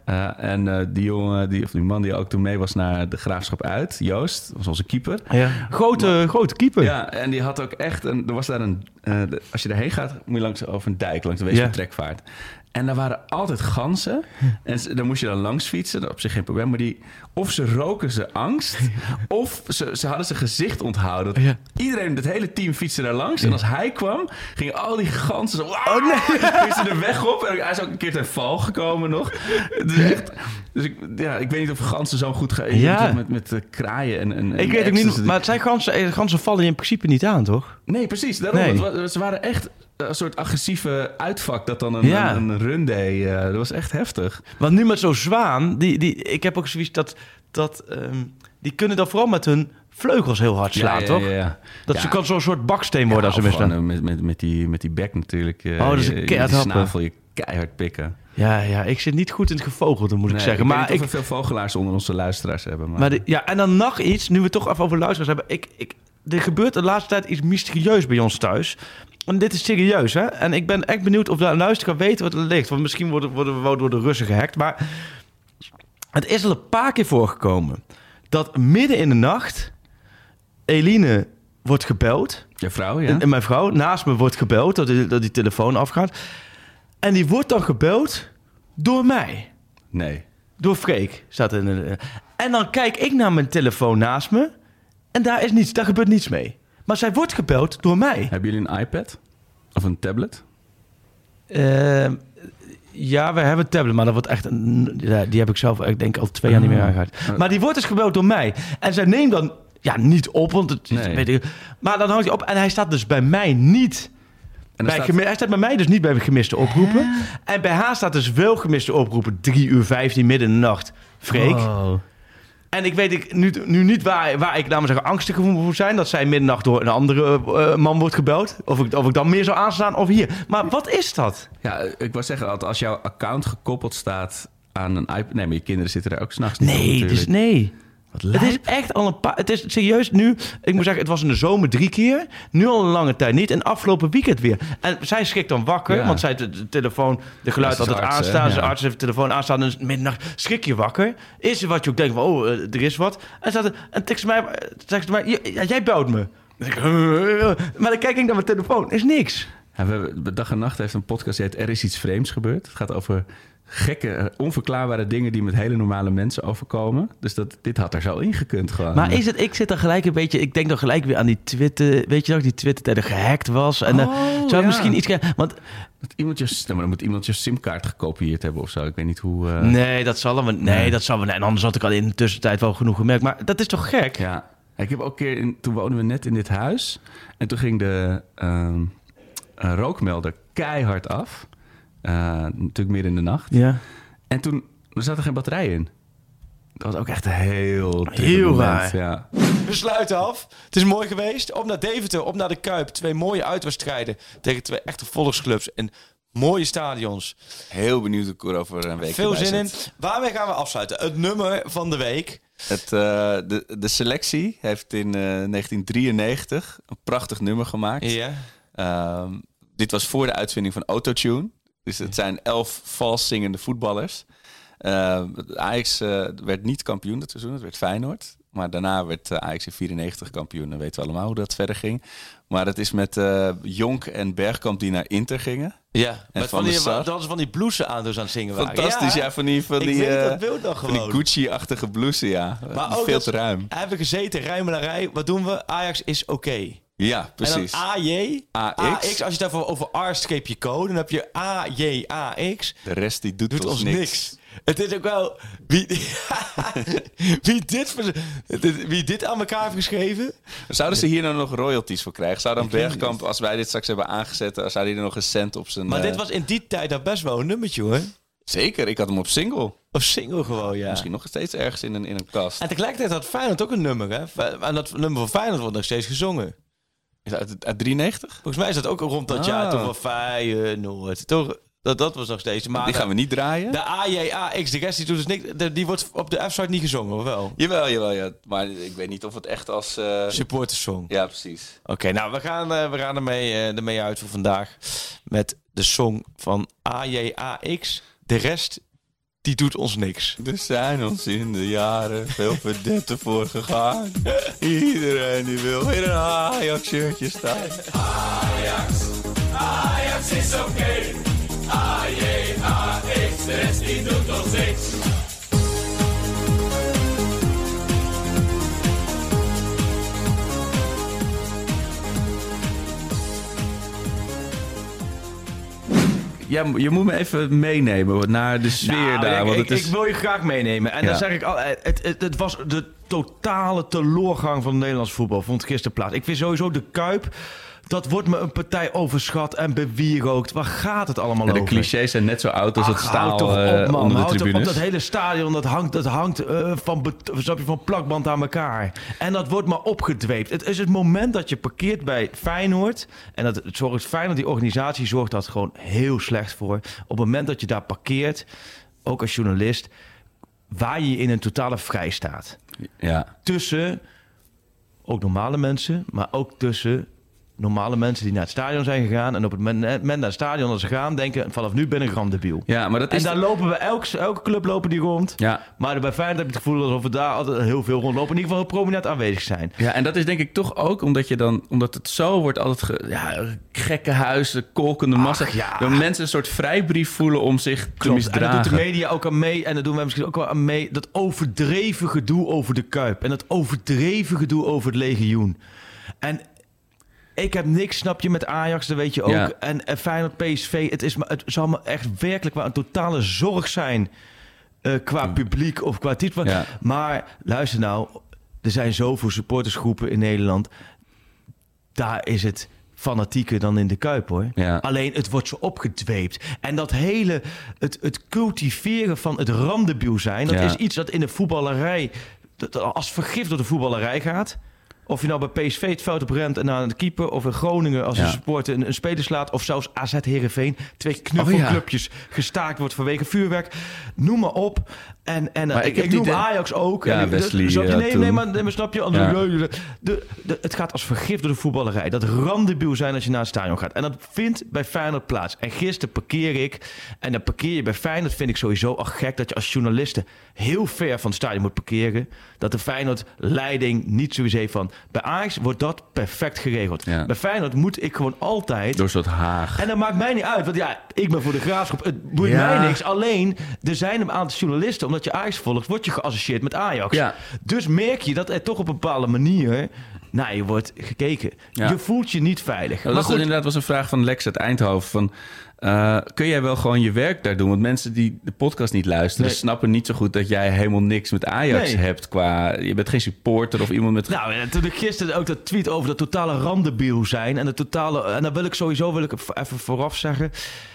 En die man die ook toen mee was naar de Graafschap uit, Joost, was onze keeper. Ja. Grote keeper. Ja, en die had ook echt er was daar als je daarheen gaat, moet je langs over een dijk, langs de Weespertrekvaart. En daar waren altijd ganzen. En daar moest je dan langs fietsen. Dat op zich geen probleem. Maar of ze roken ze angst. Of ze hadden zijn gezicht onthouden. Ja. Iedereen, het hele team fietste daar langs. En als hij kwam, gingen al die ganzen zo... fietsen de weg op. En hij is ook een keer ten val gekomen nog. Dus ik weet niet of ganzen zo goed gaan. Ja. Met kraaien en ik weet ook niet. Maar het zijn ganzen vallen je in principe niet aan, toch? Nee, precies. Daarom. Ze waren echt... een soort agressieve uitvak dat dan een run deed. Dat was echt heftig. Want nu met zo'n zwaan... ik heb ook zoiets dat die kunnen dan vooral met hun vleugels heel hard slaan, toch? Ja. Dat ze kan zo'n soort baksteen worden als ze mislaan. Met die bek natuurlijk. Dat is een keihard happen. Snavel je keihard pikken. Ja, ik zit niet goed in het gevogelde, moet ik zeggen. Maar ik weet niet of we veel vogelaars onder onze luisteraars hebben. Maar en dan nog iets, nu we het toch even over luisteraars hebben. Er gebeurt de laatste tijd iets mysterieus bij ons thuis. En dit is serieus, hè? En ik ben echt benieuwd of de luisteraar weet wat er ligt. Want misschien worden we door de Russen gehackt. Maar het is al een paar keer voorgekomen dat midden in de nacht Eline wordt gebeld. Je vrouw, ja? En mijn vrouw naast me wordt gebeld, dat die telefoon afgaat. En die wordt dan gebeld door mij. Nee. Door Freek. En dan kijk ik naar mijn telefoon naast me. En daar gebeurt niets mee. Maar zij wordt gebeld door mij. Hebben jullie een iPad? Of een tablet? Ja, we hebben een tablet, maar dat wordt echt... die heb ik zelf, ik denk, al 2 jaar niet meer aangehad. Maar die wordt dus gebeld door mij. En zij neemt dan niet op, want het weet ik. Maar dan houdt hij op en hij staat dus bij mij niet... Hij staat bij mij dus niet bij gemiste oproepen. En bij haar staat dus wel gemiste oproepen. 3:15 midden in de nacht. Freek. Oh. En ik weet nu niet waar ik namens angstig voor moet zijn... dat zij middernacht door een andere man wordt gebeld. Of ik dan meer zou aanstaan of hier. Maar wat is dat? Ja, ik wou zeggen, als jouw account gekoppeld staat aan een iPad... Nee, maar je kinderen zitten er ook s'nachts niet op natuurlijk. Nee. Het is echt al een paar... Het is serieus nu... Ik moet zeggen, het was in de zomer 3 keer. Nu al een lange tijd niet. En afgelopen weekend weer. En zij schrikt dan wakker. Ja. Want zij de telefoon... De geluid altijd aanstaan. Zijn arts heeft de telefoon aanstaan. Dus middernacht schrik je wakker. Is er wat je ook denkt van... er is wat. En zegt ze mij... Jij belt me. Maar dan kijk ik naar mijn telefoon. Is niks. Ja, Dag en Nacht heeft een podcast die heet Er is iets vreemds gebeurd. Het gaat over... gekke, onverklaarbare dingen die met hele normale mensen overkomen. Dus dit had er zo ingekund gewoon. Maar is het, ik zit dan gelijk een beetje... Ik denk dan gelijk weer aan die Twitter... Weet je nog, die Twitter-tijd gehackt was. En zou misschien iets... Want... Dan moet iemand je simkaart gekopieerd hebben of zo. Ik weet niet hoe... Nee, dat zal hem... Nee, dat zal hem... En anders had ik al in de tussentijd wel genoeg gemerkt. Maar dat is toch gek? Ja. Ik heb ook een keer... Toen woonden we net in dit huis. En toen ging de rookmelder keihard af. Natuurlijk midden in de nacht. Ja. En toen zat er geen batterij in. Dat was ook echt heel raar. Ja. We sluiten af. Het is mooi geweest. Op naar Deventer, op naar de Kuip. 2 mooie uitwedstrijden tegen 2 echte volksclubs en mooie stadions. Heel benieuwd hoe ik er over een week veel zin in. Waarmee gaan we afsluiten? Het nummer van de week. De selectie heeft in 1993 een prachtig nummer gemaakt. Ja. Dit was voor de uitvinding van Autotune. Dus het zijn 11 vals zingende voetballers. Ajax werd niet kampioen dat seizoen. Het werd Feyenoord. Maar daarna werd Ajax in 94 kampioen. Dan weten we allemaal hoe dat verder ging. Maar het is met Jonk en Bergkamp die naar Inter gingen. Ja, met van die blouses aan dus aan het zingen waren. Fantastisch, ja. Van die dat beeld dan gewoon. Van die Gucci-achtige blouses, ja. Maar ook veel te ruim. Hebben gezeten, rijmelarij. Wat doen we? Ajax is oké. Ja, precies. En dan AJ, AX. Als je het even over R streep je code, dan heb je AJ, AX. De rest die doet ons niks. Het is ook wel... Wie dit aan elkaar heeft geschreven... Zouden ze hier nou nog royalties voor krijgen? Zou dan Bergkamp, als wij dit straks hebben aangezet... zou hij er nog een cent op zijn... Maar dit was in die tijd dan best wel een nummertje, hoor. Zeker, ik had hem op single. Op single gewoon, ja. Misschien nog steeds ergens in een kast. En tegelijkertijd had Feyenoord ook een nummer, hè. En dat nummer van Feyenoord wordt nog steeds gezongen. Is dat uit 93? Volgens mij is dat ook rond dat jaar toch wel Feyenoord. Toch... Dat was nog steeds. Maar die gaan we niet draaien. De AJAX, de rest die doet dus niks. Die wordt op de F-site niet gezongen, of wel? Jawel, ja. Maar ik weet niet of het echt als... supportersong. Ja, precies. Oké, nou, we gaan ermee uit voor vandaag. Met de song van AJAX. De rest, die doet ons niks. Er zijn ons in de jaren veel verdetten voor gegaan. Iedereen die wil in een Ajax-shirtje staan. Ajax is oké. AJAX, de rest die doet ons niks. Ja, je moet me even meenemen naar de sfeer daar. Want Ik wil je graag meenemen. En dan zeg ik al, het was de totale teleurgang van het Nederlands voetbal. Vond gisteren plaats. Ik vind sowieso de Kuip... Dat wordt me een partij overschat en bewierookt. Waar gaat het allemaal over? De clichés zijn net zo oud als het staal onder de tribunes. Op dat hele stadion, dat hangt van plakband aan elkaar. En dat wordt maar opgedweept. Het is het moment dat je parkeert bij Feyenoord. En dat zorgt Feyenoord, die organisatie, zorgt dat gewoon heel slecht voor. Op het moment dat je daar parkeert, ook als journalist, waar je in een totale vrijstaat. Ja. Tussen ook normale mensen, maar ook tussen normale mensen die naar het stadion zijn gegaan. En op het moment naar het stadion als ze gaan, denken vanaf nu ben ik randebiel. Ja, maar dat is en daar lopen we, elke club lopen die rond. Ja. Maar bij Feyenoord heb je het gevoel alsof we daar altijd heel veel rondlopen. In ieder geval heel prominent aanwezig zijn. Ja, en dat is denk ik toch ook omdat het zo wordt altijd gekke huizen, kolkende massa. Dat mensen een soort vrijbrief voelen om zich te misdragen. En dat doet de media ook aan mee. En dat doen wij misschien ook wel aan mee. Dat overdreven gedoe over de Kuip. En dat overdreven gedoe over het legioen. En ik heb niks, snap je, met Ajax, dat weet je ook. Ja. En Feyenoord, PSV, het zal me echt werkelijk wel een totale zorg zijn qua publiek of qua titel. Ja. Maar luister nou, er zijn zoveel supportersgroepen in Nederland. Daar is het fanatieker dan in de Kuip, hoor. Ja. Alleen, het wordt zo opgedweept. En dat hele, het cultiveren van het randebiel zijn, dat is iets dat in de voetballerij, als vergif door de voetballerij gaat. Of je nou bij PSV het veld op rent en naar de keeper, of in Groningen als een supporter een speler slaat, of zelfs AZ Heerenveen, 2 knuffelclubjes gestaakt wordt vanwege vuurwerk. Noem maar op. En ik noem Ajax ook. Ja, Wesley. Nee, maar snap je? Het gaat als vergif door de voetballerij. Dat randebiel zijn als je naar het stadion gaat. En dat vindt bij Feyenoord plaats. En gisteren parkeer ik. En dan parkeer je bij Feyenoord, vind ik sowieso al gek dat je als journaliste heel ver van het stadion moet parkeren. Dat de Feyenoord-leiding niet sowieso heeft van. Bij Ajax wordt dat perfect geregeld. Ja. Bij Feyenoord moet ik gewoon altijd. Door zo'n Haag. En dat maakt mij niet uit. Want ik ben voor de Graafschap. Het boeit mij niks. Alleen, er zijn een aantal journalisten, omdat je Ajax volgt, word je geassocieerd met Ajax. Ja. Dus merk je dat er toch op een bepaalde manier naar je wordt gekeken. Ja. Je voelt je niet veilig. Ja, dat inderdaad was een vraag van Lex uit Eindhoven. Van, kun jij wel gewoon je werk daar doen? Want mensen die de podcast niet luisteren, snappen niet zo goed dat jij helemaal niks met Ajax hebt. Je bent geen supporter of iemand met. Nou, toen ik gisteren ook dat tweet over dat totale randebiel zijn en dan wil ik even vooraf zeggen.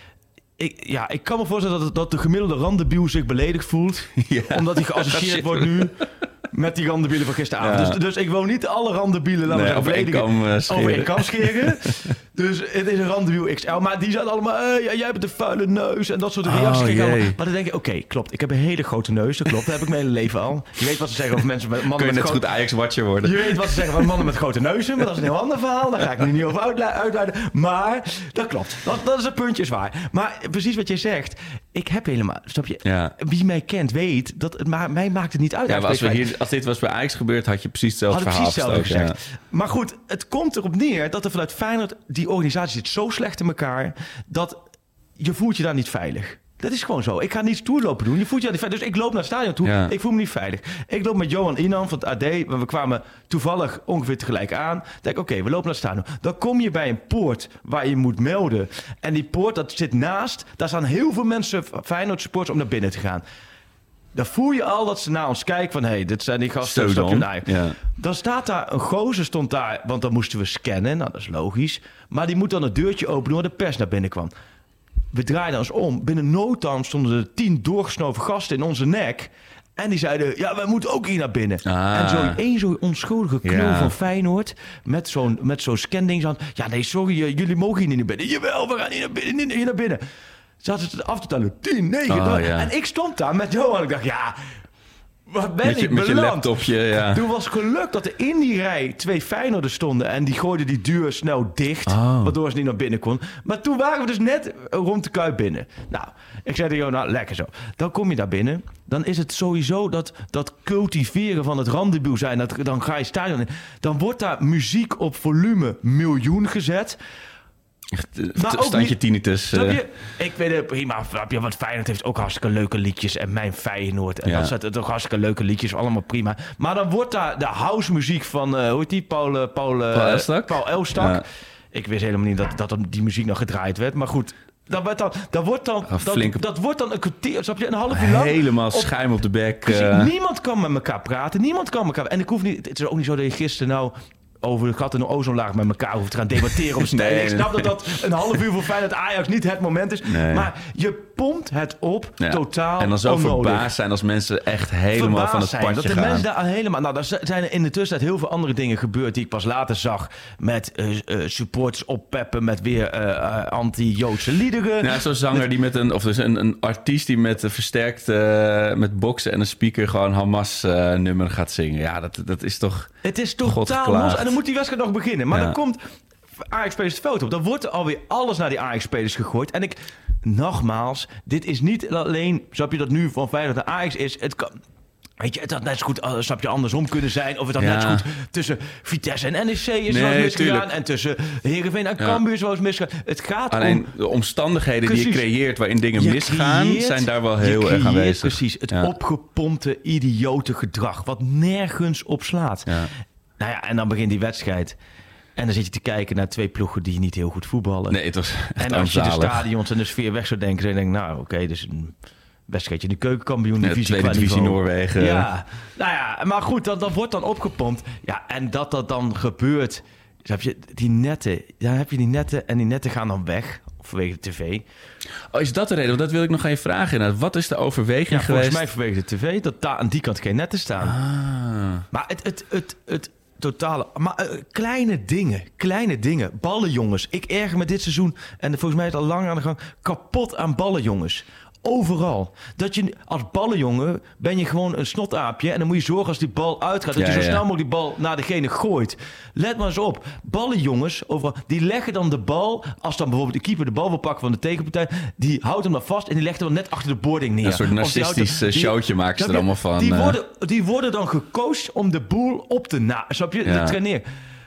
Ik kan me voorstellen dat de gemiddelde randebiel zich beledigd voelt. Ja. Omdat hij geassocieerd wordt nu met die randebielen van gisteravond. Ja. Dus ik wil niet alle randebielen over één kam scheren. Dus het is een randebiel XL. Maar die zijn allemaal, jij hebt een vuile neus en dat soort reacties. Maar dan denk ik, oké, klopt. Ik heb een hele grote neus, dat klopt. Dat heb ik mijn hele leven al. Je weet wat ze zeggen over mensen met mannen. Kun je net goed Ajax-watcher worden. Je weet wat ze zeggen van mannen met grote neuzen. Maar dat is een heel ander verhaal. Daar ga ik nu niet over uitweiden. Maar dat klopt. Dat is een puntje zwaar. Maar precies wat je zegt. Ik heb helemaal, snap je? Ja. Wie mij kent weet dat mij maakt het niet uit. Ja, maar als dit was bij Ajax gebeurd, had je precies hetzelfde verhaal gezegd. Ja. Maar goed, het komt erop neer dat er vanuit Feyenoord, die organisatie zit zo slecht in elkaar, dat je voelt je daar niet veilig. Dat is gewoon zo. Ik ga niet stoer lopen doen. Je voelt je daar niet veilig. Dus ik loop naar het stadion toe. Ja. Ik voel me niet veilig. Ik loop met Johan Inan van het AD. We kwamen toevallig ongeveer tegelijk aan. Denk oké, we lopen naar het stadion. Dan kom je bij een poort waar je moet melden. En die poort, dat zit naast. Daar staan heel veel mensen, Feyenoord supporters, om naar binnen te gaan. Dan voel je al dat ze naar ons kijken van, dit zijn die gasten. Dan staat daar een gozer, stond daar, want dan moesten we scannen. Nou, dat is logisch. Maar die moet dan het deurtje openen waar de pers naar binnen kwam. We draaiden ons om. Binnen no time stonden er 10 doorgesnoven gasten in onze nek. En die zeiden, wij moeten ook hier naar binnen. En zo'n onschuldige knul van Feyenoord met zo'n scanding aan. Ja, nee, sorry, jullie mogen hier niet naar binnen. Jawel, we gaan hier naar binnen. Zaten ze af te tellen. 10, 9, en ik stond daar met Johan en ik dacht, Wat ben ik met je beland? laptopje, ja. Toen was geluk dat er in die rij 2 Feyenoorders stonden. En die gooiden die deur snel dicht. Waardoor ze niet naar binnen kon. Maar toen waren we dus net rond de Kuip binnen. Nou, ik zei tegen jou, nou lekker zo. Dan kom je daar binnen. Dan is het sowieso dat cultiveren van het randebiel zijn. Dan ga je stadion in. Dan wordt daar muziek op volume miljoen gezet. Standje tinnitus. Ik weet het prima. Want Feyenoord heeft ook hartstikke leuke liedjes. En mijn Feyenoord. En dat zijn ook hartstikke leuke liedjes. Allemaal prima. Maar dan wordt daar de house muziek van... hoe heet die? Paul Elstak. Ja. Ik wist helemaal niet dat die muziek nog gedraaid werd. Maar goed... Dat wordt dan een kwartier, snap je, een half uur lang. Helemaal schuim op de bek. Niemand kan met elkaar praten. En ik hoef niet... Het is ook niet zo dat je gisteren nou... over de gat en de ozonlaag met elkaar hoeft te gaan debatteren op stijl. Ik snap dat een half uur voor Feyenoord Ajax niet het moment is. Nee. Maar je pompt het op totaal. En dan zo onnodig. verbaasd zijn als mensen echt helemaal van het padje dat gaan. De mensen daar helemaal... Nou, er zijn er in de tussentijd heel veel andere dingen gebeurd... die ik pas later zag. Met supporters oppeppen met weer anti-Joodse liederen. Ja, zo'n zanger die met een artiest die met versterkt... met boksen en een speaker gewoon Hamas-nummer gaat zingen. Ja, dat is toch... Het is totaal los. En dan moet die wedstrijd nog beginnen. Maar dan komt Ajax-spelers het veld op. Dan wordt er alweer alles naar die Ajax-spelers gegooid. En nogmaals, dit is niet alleen... Snap je dat nu van Feyenoord naar Ajax is? Het kan... Weet je, het had net zo goed, snap je, andersom kunnen zijn. Of het had net zo goed tussen Vitesse en NEC is wel eens misgegaan. En tussen Heerenveen en Cambuur is wel eens misgegaan. Het gaat alleen de omstandigheden die je creëert waarin dingen misgaan... zijn daar wel heel erg aanwezig. Precies, het opgepompte, idiote gedrag. Wat nergens op slaat. Ja. Nou ja, en dan begint die wedstrijd. En dan zit je te kijken naar 2 ploegen die niet heel goed voetballen. Nee, het was echt en als je de stadions en de sfeer weg zou denken... dan denk ik, nou oké, dus een wedstrijdje in de keukenkampioen-divisie. Tweede divisie Noorwegen. Ja, nou ja, maar goed, dat wordt dan opgepompt. Ja, en dat dan gebeurt... Dus heb je die netten. Dan heb je die netten en die netten gaan dan weg... vanwege de tv. Oh, is dat de reden? Want dat wil ik nog aan je vragen. Inderdaad. Wat is de overweging geweest? Volgens mij vanwege de tv, dat daar aan die kant geen netten staan. Maar het totale... Maar kleine dingen. Ballenjongens. Ik erger me dit seizoen, en volgens mij is het al lang aan de gang... kapot aan ballenjongens. Overal. Dat je als ballenjongen ben je gewoon een snotaapje... en dan moet je zorgen als die bal uitgaat... dat je zo snel mogelijk die bal naar degene gooit. Let maar eens op. Ballenjongens, overal, die leggen dan de bal... als dan bijvoorbeeld de keeper de bal wil pakken van de tegenpartij... die houdt hem dan vast en die legt hem net achter de boarding neer. Een soort narcistisch showtje maken ze er allemaal van. Die worden dan gecoacht om de boel op te snap je? De trainer.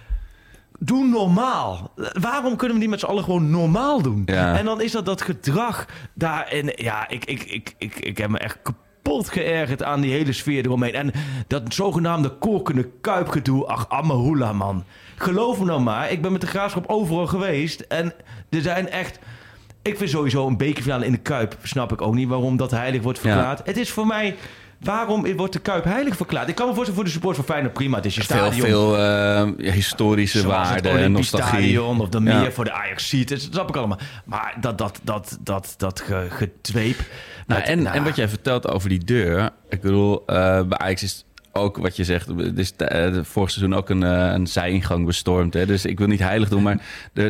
Doe normaal. Waarom kunnen we niet met z'n allen gewoon normaal doen? Ja. En dan is dat gedrag daarin... Ja, ik heb me echt kapot geërgerd aan die hele sfeer eromheen. En dat zogenaamde korkende kuipgedoe. Ach, amahula, man. Geloof me nou maar. Ik ben met de Graafschap overal geweest. En er zijn echt... Ik vind sowieso een bekerfinale in de Kuip... snap ik ook niet waarom dat heilig wordt verklaard. Ja. Het is voor mij... Waarom wordt de Kuip heilig verklaard? Ik kan me voorstellen voor de support van Feyenoord prima. Het is je stadion. Veel historische waarde en nostalgie. Stadion of dan meer voor de Ajax-seat. Dat snap ik allemaal. Maar dat getweep. En wat jij vertelt over die deur. Ik bedoel, bij Ajax is ook wat je zegt. Er is vorig seizoen ook een zijingang bestormd. Hè? Dus ik wil niet heilig doen, maar...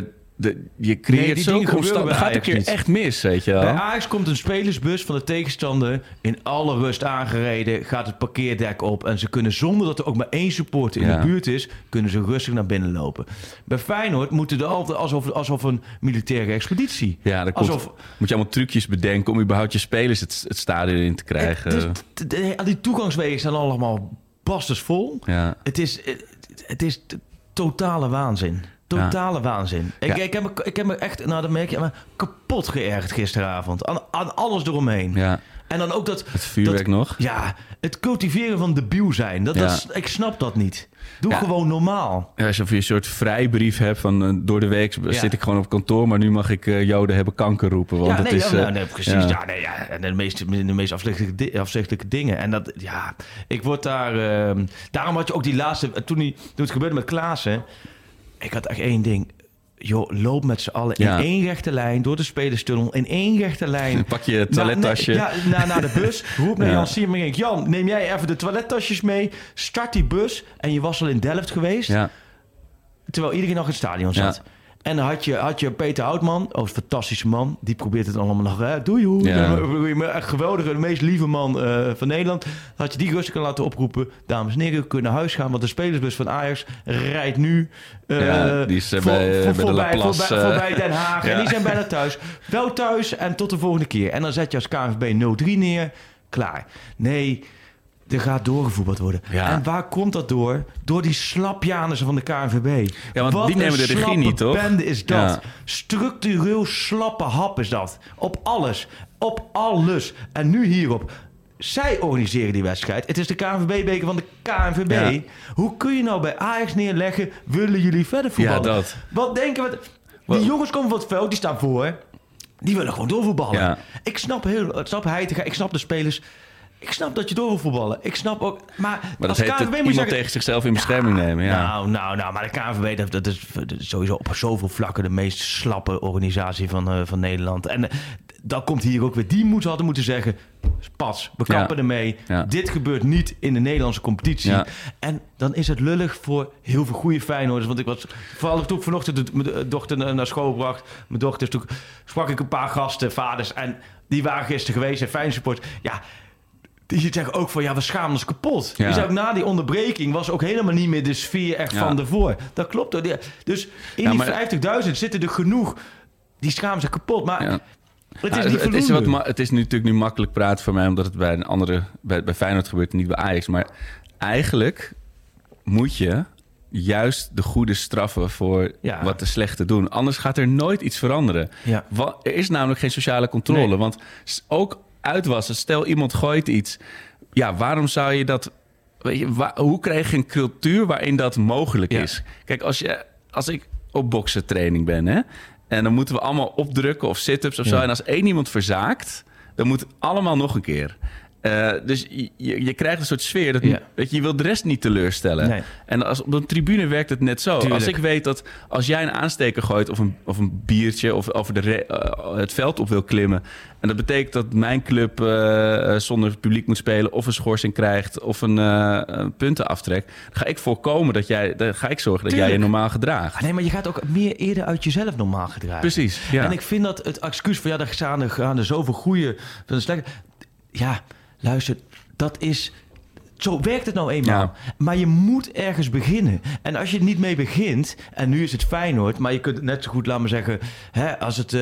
je creëert zulke omstandigheden. Gaat een keer echt mis, weet je wel. Bij Ajax komt een spelersbus van de tegenstander... in alle rust aangereden, gaat het parkeerdek op... en ze kunnen zonder dat er ook maar 1 supporter in de buurt is... kunnen ze rustig naar binnen lopen. Bij Feyenoord moeten er altijd alsof een militaire expeditie. Ja, dat moet je allemaal trucjes bedenken... om überhaupt je spelers het stadion in te krijgen. Die toegangswegen zijn allemaal bastensvol. Ja. Het is totale waanzin. Totale waanzin. Ik heb me echt, nou dat merk je, kapot geërgerd gisteravond. Aan alles eromheen. Ja. En dan ook het vuurwerk nog? Ja, het cultiveren van debiel zijn. Ik snap dat niet. Doe gewoon normaal. Ja, alsof je een soort vrijbrief hebt van door de week zit ik gewoon op kantoor, maar nu mag ik Joden hebben kanker roepen. Want precies. En de meest afzichtelijke dingen. En ik word daar... daarom had je ook die laatste... Toen het gebeurde met Klaassen... Ik had echt 1 ding. Joh, loop met z'n allen in 1 rechte lijn... door de spelerstunnel, in 1 rechte lijn... Pak je toilettasje. Naar de bus. Roep naar Jan Siermering. Jan, neem jij even de toilettasjes mee. Start die bus. En je was al in Delft geweest. Ja. Terwijl iedereen nog in het stadion zat. En dan had je Peter Houtman, een fantastische man. Die probeert het allemaal nog. Doei joh. Echt geweldige, de meest lieve man van Nederland. Dan had je die rustig kunnen laten oproepen. Dames en heren, we kunnen naar huis gaan. Want de spelersbus van Ajax rijdt nu die is bij de Laplace. Voorbij Den Haag. En die zijn bijna thuis. Wel thuis en tot de volgende keer. En dan zet je als KNVB 0-3 neer. Klaar. Nee, er gaat doorgevoetbald worden. Ja. En waar komt dat door? Door die slapjanissen van de KNVB. Ja, want wat die nemen de regie niet, toch? Wat een bende is dat. Ja. Structureel slappe hap is dat. Op alles. Op alles. En nu hierop. Zij organiseren die wedstrijd. Het is de KNVB-beker van de KNVB. Ja. Hoe kun je nou bij Ajax neerleggen... willen jullie verder voetballen? Ja, dat. Wat denken we... Die jongens komen van het veld, die staan voor... Die willen gewoon doorvoetballen. Ja. Ik snap Heitinga, ik snap de spelers. Ik snap dat je door wil voetballen. Ik snap ook... Maar dat als heet KNVB iemand tegen zichzelf in bescherming nemen. Ja. Nou, maar de KNVB, dat is sowieso op zoveel vlakken de meest slappe organisatie van Nederland. En dan komt hier ook weer... Die hadden moeten zeggen... Pas, we kappen ermee. Ja. Dit gebeurt niet in de Nederlandse competitie. Ja. En dan is het lullig voor heel veel goede Feyenoorders. Want ik was... Vooral toen ik vanochtend mijn dochter naar school bracht... Mijn dochter, toen sprak ik een paar gasten, vaders... En die waren gisteren geweest en Feyenoord support. Ja... Die zeggen ook van, we schamen ons kapot. Ja. Die zei ook, na die onderbreking was ook helemaal niet meer de sfeer echt van ervoor. Dat klopt. Dus in die 50.000 zitten er genoeg. Die schamen zich kapot. Maar het is niet voldoende. Het is natuurlijk nu makkelijk praten voor mij... omdat het bij een andere... bij Feyenoord gebeurt, niet bij Ajax. Maar eigenlijk moet je juist de goede straffen voor wat de slechte doen. Anders gaat er nooit iets veranderen. Ja. Er is namelijk geen sociale controle. Nee. Want ook uitwassen. Stel, iemand gooit iets. Ja, waarom zou je dat... Weet je, hoe krijg je een cultuur waarin dat mogelijk is? Kijk, als ik op boksentraining ben... Hè, en dan moeten we allemaal opdrukken of sit-ups of zo... en als één iemand verzaakt... dan moet het allemaal nog een keer... Dus je krijgt een soort sfeer dat je wil de rest niet teleurstellen. Nee. En op een tribune werkt het net zo. Tuurlijk. Als ik weet dat als jij een aansteker gooit of een biertje... of over het veld op wil klimmen... en dat betekent dat mijn club zonder publiek moet spelen... of een schorsing krijgt of een puntenaftrek... dan ga ik voorkomen dat zorgen dat jij je normaal gedraagt. Nee, maar je gaat ook meer eerder uit jezelf normaal gedragen. Precies, ja. En ik vind dat het excuus van... daar gaan er zoveel goede... Ja, luister, dat is... Zo werkt het nou eenmaal. Ja. Maar je moet ergens beginnen. En als je er niet mee begint... En nu is het Feyenoord... Maar je kunt het net zo goed, laat maar zeggen... Als het...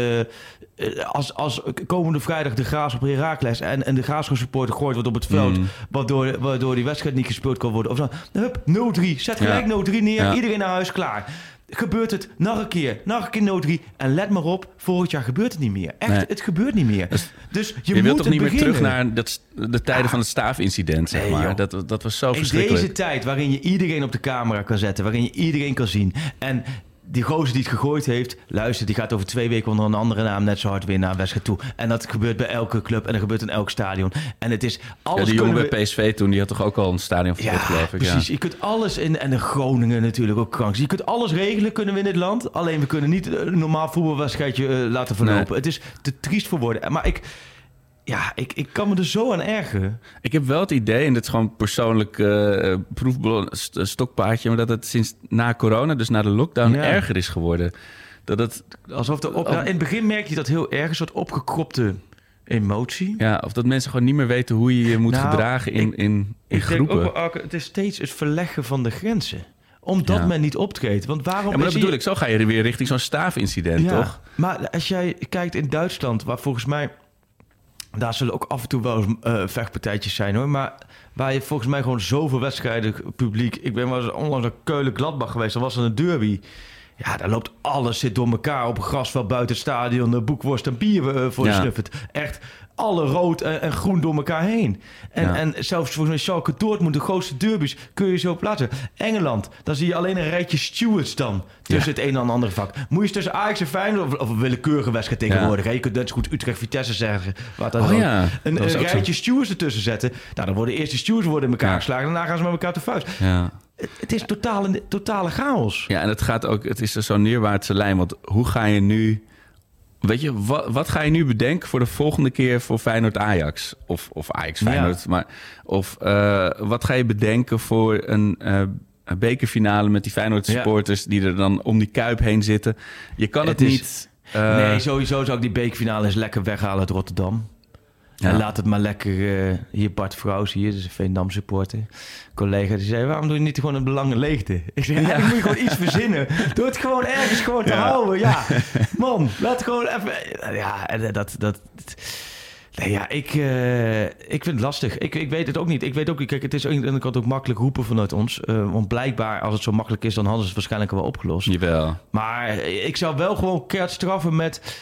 Als komende vrijdag de Graafschap op Heracles... en de Graafschap supporter gegooid wordt op het veld... Waardoor die wedstrijd niet gespeeld kan worden... Of zo, hup, 0-3. Zet gelijk 0-3 neer. Ja. Iedereen naar huis, klaar. Gebeurt het nog een keer 0-3. En let maar op, volgend jaar gebeurt het niet meer. Echt, het gebeurt niet meer. Dus je wilt toch niet meer terug naar de tijden van het staafincident, zeg maar. Dat was zo verschrikkelijk. In deze tijd waarin je iedereen op de camera kan zetten... waarin je iedereen kan zien... en die gozer die het gegooid heeft... luister, die gaat over 2 weken onder een andere naam... net zo hard weer naar een wedstrijd toe. En dat gebeurt bij elke club en dat gebeurt in elk stadion. En het is alles... die jongen bij PSV toen, die had toch ook al een stadion verbod, geloof ik. Precies. Je kunt alles in... En de Groningen natuurlijk ook krank. Je kunt alles regelen, kunnen we in dit land. Alleen we kunnen niet een normaal voetbalwedstrijdje laten verlopen. Nee. Het is te triest voor woorden. Maar ik kan me er zo aan ergeren. Ik heb wel het idee, en dit is gewoon persoonlijk stokpaardje... maar dat het sinds na corona, dus na de lockdown, erger is geworden. Dat het... Alsof in het begin merk je dat heel erg, een soort opgekropte emotie. Ja, of dat mensen gewoon niet meer weten hoe je je moet gedragen in groepen. Denk ook, het is steeds het verleggen van de grenzen. Omdat men niet optreedt. Want waarom maar dat bedoel ik, zo ga je weer richting zo'n staafincident, toch? Maar als jij kijkt in Duitsland, waar volgens mij... Daar zullen ook af en toe wel vechtpartijtjes zijn, hoor. Maar waar je volgens mij gewoon zoveel wedstrijden publiek... Ik ben wel eens onlangs naar Keulen-Gladbach geweest. Dan was er een derby. Ja, daar loopt alles, zit door elkaar op een grasveld buiten het stadion. Boekworst en bier voor je snuffert. Echt alle rood en groen door elkaar heen. En zelfs volgens mij Schalke Dortmund, de grootste derbies, kun je zo plaatsen. Engeland, dan zie je alleen een rijtje stewards dan tussen het een en ander vak. Moet je eens tussen Ajax en Feyenoord of een willekeurige wedstrijd tegenwoordig. Je kunt net zo goed Utrecht-Vitesse zeggen. Een rijtje stewards ertussen zetten. Nou, dan worden eerst de stewards in elkaar geslagen. Daarna gaan ze met elkaar op de vuist. Ja. Het is totale chaos. Ja, en het is zo'n neerwaartse lijn. Want hoe ga je nu... Weet je, wat ga je nu bedenken voor de volgende keer voor Feyenoord-Ajax? Of Ajax-Feyenoord. Ja. Wat ga je bedenken voor een bekerfinale met die Feyenoord supporters... die er dan om die Kuip heen zitten. Je kan het niet... Nee, sowieso zou ik die bekerfinale eens lekker weghalen uit Rotterdam. Ja. En laat het maar lekker... hier Bart Vrouws, hier, dus een Veendam supporter. Collega, die zei, waarom doe je niet gewoon een belangen leegte? Ik zei, dan moet je gewoon iets verzinnen. Doe het gewoon ergens gewoon te houden. Ja, man, laat gewoon even... Ja, nee, ja, ik vind het lastig. Ik weet het ook niet. Ik weet ook, kijk, het is aan de ene kant ook makkelijk roepen vanuit ons. Want blijkbaar, als het zo makkelijk is, dan hadden ze het waarschijnlijk wel opgelost. Jawel. Maar ik zou wel gewoon keihard straffen met...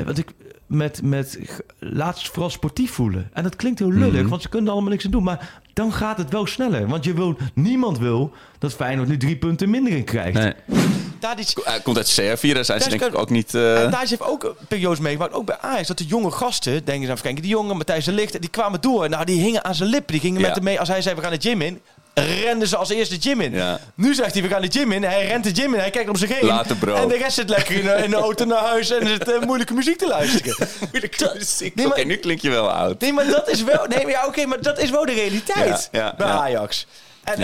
laat het vooral sportief voelen. En dat klinkt heel lullig, want ze kunnen er allemaal niks aan doen. Maar dan gaat het wel sneller. Want niemand wil dat Feyenoord nu 3 punten minder in krijgt. Nee. Hij komt uit Servië, daar zijn ze denk ik ook niet... En daar heeft ook periodes meegemaakt, ook bij Ajax. Dat de jonge gasten, denk eens aan kijken, die jongen Matthijs de Ligt, die kwamen door. Nou, die hingen aan zijn lippen. Die gingen met hem mee. Als hij zei, we gaan de gym in, renden ze als eerste de gym in. Ja. Nu zegt hij, we gaan de gym in. Hij rent de gym in, hij kijkt om zich heen. Later, bro. En de rest zit lekker in de auto naar huis en zit moeilijke muziek te luisteren. Oké, nu klink je wel oud. Nee, maar dat is wel... Nee, maar maar dat is wel de realiteit bij Ajax. En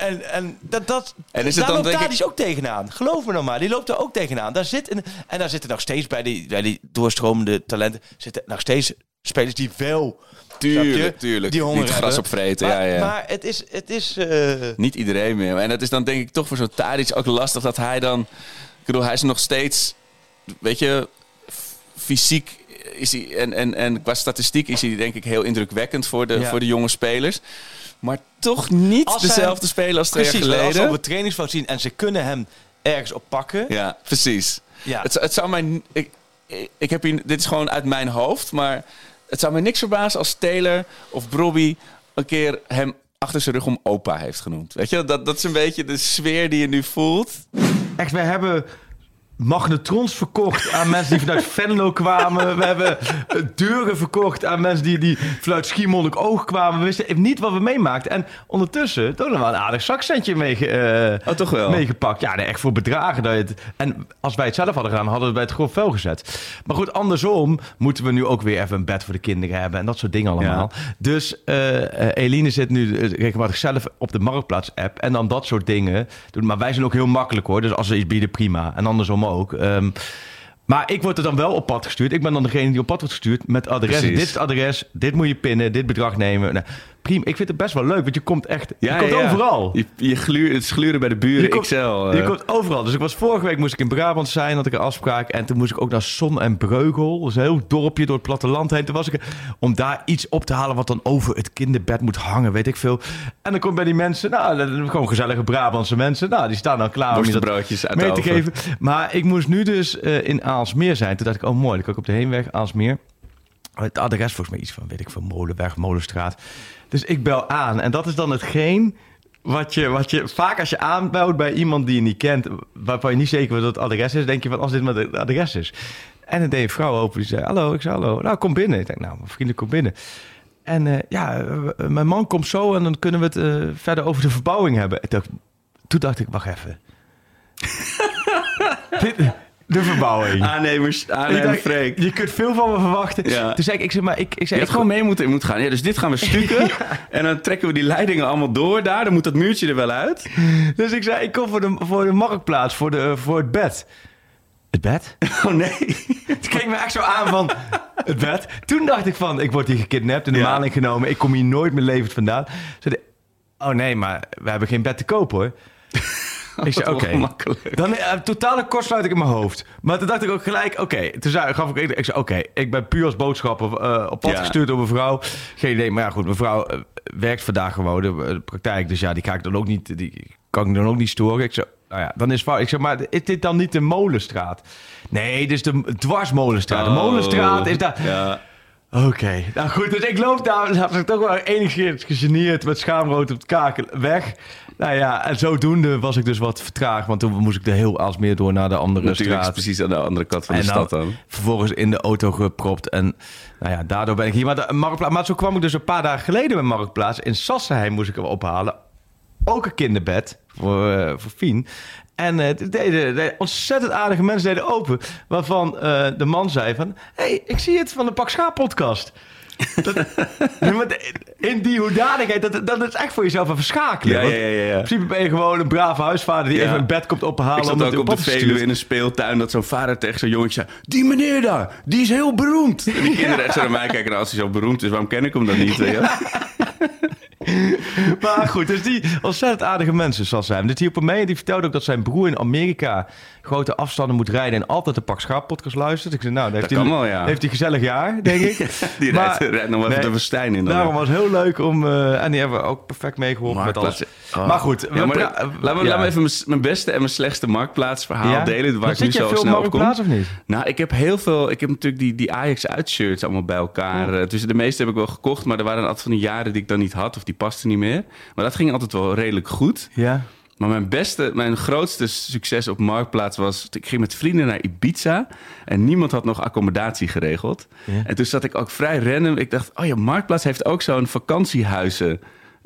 is het daar loopt Tadić ook tegenaan. Geloof me nou maar, die loopt er ook tegenaan. Daar zitten nog steeds bij die doorstromende talenten... zitten nog steeds spelers die wel... Tuurlijk. Die honger niet gras opvreten. Maar het is... Niet iedereen meer. En dat is dan denk ik toch voor zo'n Tadić ook lastig dat hij dan... Ik bedoel, hij is nog steeds... Weet je, fysiek is hij... En qua statistiek is hij denk ik heel indrukwekkend voor de jonge spelers. Maar toch niet dezelfde speler als 2 jaar geleden. Als ze op het trainingsveld zien en ze kunnen hem ergens op pakken. Ja, precies. Ja. Het zou mij... Ik heb hier... Dit is gewoon uit mijn hoofd, maar... Het zou me niks verbazen als Taylor of Brobby een keer hem achter zijn rug om opa heeft genoemd. Weet je, dat is een beetje de sfeer die je nu voelt. Echt, wij hebben magnetrons verkocht aan mensen die vanuit Venlo kwamen. We hebben deuren verkocht aan mensen die vanuit Schiermonnikoog kwamen. We wisten niet wat we meemaakten. En ondertussen toch nog wel een aardig zakcentje meegepakt. Ja, nee, echt voor bedragen. En als wij het zelf hadden gedaan, hadden we het bij het grof vuil gezet. Maar goed, andersom moeten we nu ook weer even een bed voor de kinderen hebben. En dat soort dingen allemaal. Ja. Dus Eline zit nu regelmatig zelf op de Marktplaats-app. En dan dat soort dingen doen. Maar wij zijn ook heel makkelijk hoor. Dus als ze iets bieden, prima. En andersom ook. Maar ik word er dan wel op pad gestuurd. Ik ben dan degene die op pad wordt gestuurd met adres. Dit is het adres, dit moet je pinnen, dit bedrag nemen. Nou, prima, ik vind het best wel leuk, want je komt echt overal. Het gluren bij de buren, Je komt overal. Dus vorige week moest ik in Brabant zijn, had ik een afspraak. En toen moest ik ook naar Son en Breugel. Dat is een heel dorpje door het platteland heen. Toen was ik om daar iets op te halen wat dan over het kinderbed moet hangen, weet ik veel. En dan kom ik bij die mensen, gewoon gezellige Brabantse mensen. Nou, die staan dan klaar om je dat mee te geven. Maar ik moest nu dus in Aalsmeer zijn. Toen dacht ik, mooi, dan kan ik op de heenweg Aalsmeer. Het adres volgens mij iets van, weet ik veel, Molenweg, Molenstraat. Dus ik bel aan. En dat is dan hetgeen wat je vaak als je aanbelt bij iemand die je niet kent, waarvan je niet zeker wat het adres is, denk je van, als dit maar het adres is. En dan deed een vrouw open, die zei, hallo. Ik zei, hallo. Nou, kom binnen. Ik denk, mijn vrienden, kom binnen. En mijn man komt zo en dan kunnen we het verder over de verbouwing hebben. Toen dacht ik, wacht even. De verbouwing. Aannemers Freek. Je kunt veel van me verwachten. Ja. Toen zei ik je had gewoon mee moeten gaan. Ja, dus dit gaan we stukken. En dan trekken we die leidingen allemaal door daar. Dan moet dat muurtje er wel uit. Dus ik zei, ik kom voor de marktplaats, voor het bed. Het bed? Oh nee. Toen keek me echt zo aan van het bed. Toen dacht ik van, ik word hier gekidnapt, in de maling genomen. Ik kom hier nooit meer levend vandaan. Zei oh nee, maar we hebben geen bed te koop hoor. Ik zei, oké. Dan totale kortsluiting in mijn hoofd. Maar toen dacht ik ook gelijk, Toen zei ik ben puur als boodschapper op pad gestuurd door mijn vrouw. Geen idee, maar ja goed, mijn vrouw werkt vandaag gewoon de praktijk. Dus ja, die kan ik dan ook niet storen. Ik zei, dan is het fout. Ik zeg, maar is dit dan niet de Molenstraat? Nee, dit is de dwarsmolenstraat. De Molenstraat is daar... Ja. Oké, nou goed, dus ik loop daar, dan was ik toch wel enigszins gegeneerd met schaamrood op het kaken weg. Nou ja, en zodoende was ik dus wat vertraagd, want toen moest ik de heel Aalsmeer door naar de andere straat. Precies aan de andere kant van de stad dan. Vervolgens in de auto gepropt en daardoor ben ik hier. Maar zo kwam ik dus een paar dagen geleden met Marktplaats. In Sassenheim moest ik hem ophalen. Ook een kinderbed voor Fien. En ontzettend aardige mensen deden open. Waarvan de man zei van, hey, ik zie het van de Pak Schaap podcast. In die hoedanigheid, dat is echt voor jezelf een verschakeling. Ja. In principe ben je gewoon een brave huisvader die even een bed komt ophalen. Ik zat ook op de Veluwe in een speeltuin dat zo'n vader tegen zo'n jongetje zei... Die meneer daar, die is heel beroemd. En die kinderen echt zo naar mij kijken. Nou, als hij zo beroemd is, waarom ken ik hem dan niet? Maar goed, dus die ontzettend aardige mensen zoals hij. Dit hier op mij, die vertelde ook dat zijn broer in Amerika grote afstanden moet rijden en altijd de Pak Schaap podcast luistert. Ik zei, nou, heeft hij een gezellig jaar, denk ik. Die rijdt nog even de woestijn in. Daarom was het heel leuk om... en die hebben we ook perfect meegeholpen met alles. Maar goed. Laat me even mijn beste en mijn slechtste marktplaatsverhaal delen. Waar ik nu zo snel op kom. Of niet? Nou, ik heb heel veel... Ik heb natuurlijk die Ajax uitshirts allemaal bij elkaar. Ja. Dus de meeste heb ik wel gekocht. Maar er waren een aantal van die jaren die ik dan niet had. Of die pasten niet meer. Maar dat ging altijd wel redelijk goed. Ja. Maar mijn grootste succes op Marktplaats was... Ik ging met vrienden naar Ibiza en niemand had nog accommodatie geregeld. Ja. En toen zat ik ook vrij random. Ik dacht, oh ja, Marktplaats heeft ook zo'n vakantiehuizen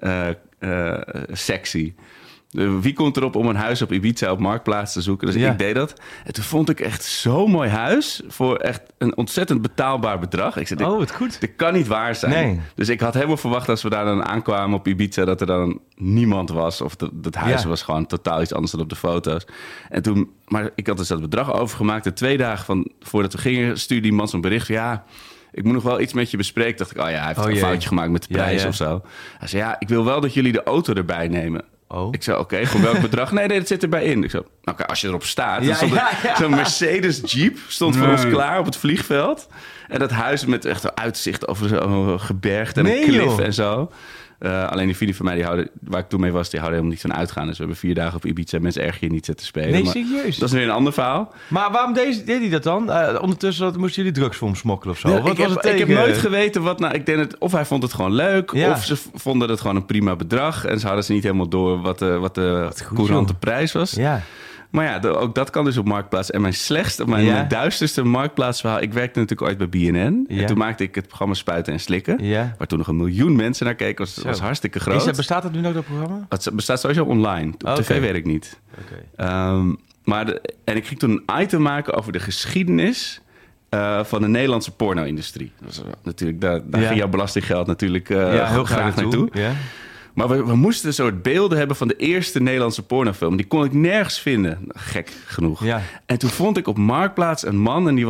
sectie. Wie komt erop om een huis op Ibiza op Marktplaats te zoeken? Dus ik deed dat. En toen vond ik echt zo'n mooi huis voor echt een ontzettend betaalbaar bedrag. Ik zei, wat goed. Dit kan niet waar zijn. Nee. Dus ik had helemaal verwacht als we daar dan aankwamen op Ibiza... dat er dan niemand was. Of dat huis was gewoon totaal iets anders dan op de foto's. En toen, maar ik had dus dat bedrag overgemaakt. En 2 dagen voordat we gingen stuurde die man zo'n bericht. Ja, ik moet nog wel iets met je bespreken. Dacht ik, hij heeft een foutje gemaakt met de prijs of zo. Hij zei, ik wil wel dat jullie de auto erbij nemen. Oh. Ik zei, oké, voor welk bedrag? Nee, dat zit erbij in. Ik zei, oké, als je erop staat. Zo'n Mercedes Jeep stond voor ons klaar op het vliegveld. En dat huis met echt een uitzicht over zo'n gebergte en een klif en zo. Alleen die vrienden van mij, waar ik toen mee was, die houden helemaal niet van uitgaan. Dus we hebben 4 dagen op Ibiza mensen erg hier niet zitten spelen. Nee, serieus? Dat is weer een ander verhaal. Maar waarom deed hij dat dan? Ondertussen moesten jullie drugs voor hem smokkelen of zo? Ja, ik heb nooit geweten wat... Nou, ik denk of hij vond het gewoon leuk, of ze vonden het gewoon een prima bedrag. En ze hadden ze niet helemaal door wat de courante prijs was. Ja. Maar ja, ook dat kan dus op Marktplaats. En mijn duisterste Marktplaatsverhaal... Ik werkte natuurlijk ooit bij BNN. Ja. En toen maakte ik het programma Spuiten en Slikken. Ja. Waar toen nog 1 miljoen mensen naar keken. Was hartstikke groot. Bestaat het nu nog, dat programma? Het bestaat sowieso online. Op tv weet ik niet. Okay. En ik ging toen een item maken over de geschiedenis... van de Nederlandse porno-industrie. Natuurlijk, daar ging jouw belastinggeld natuurlijk heel graag naartoe. Ja. Maar we moesten een soort beelden hebben van de eerste Nederlandse pornofilm. Die kon ik nergens vinden. Gek genoeg. Ja. En toen vond ik op Marktplaats een man en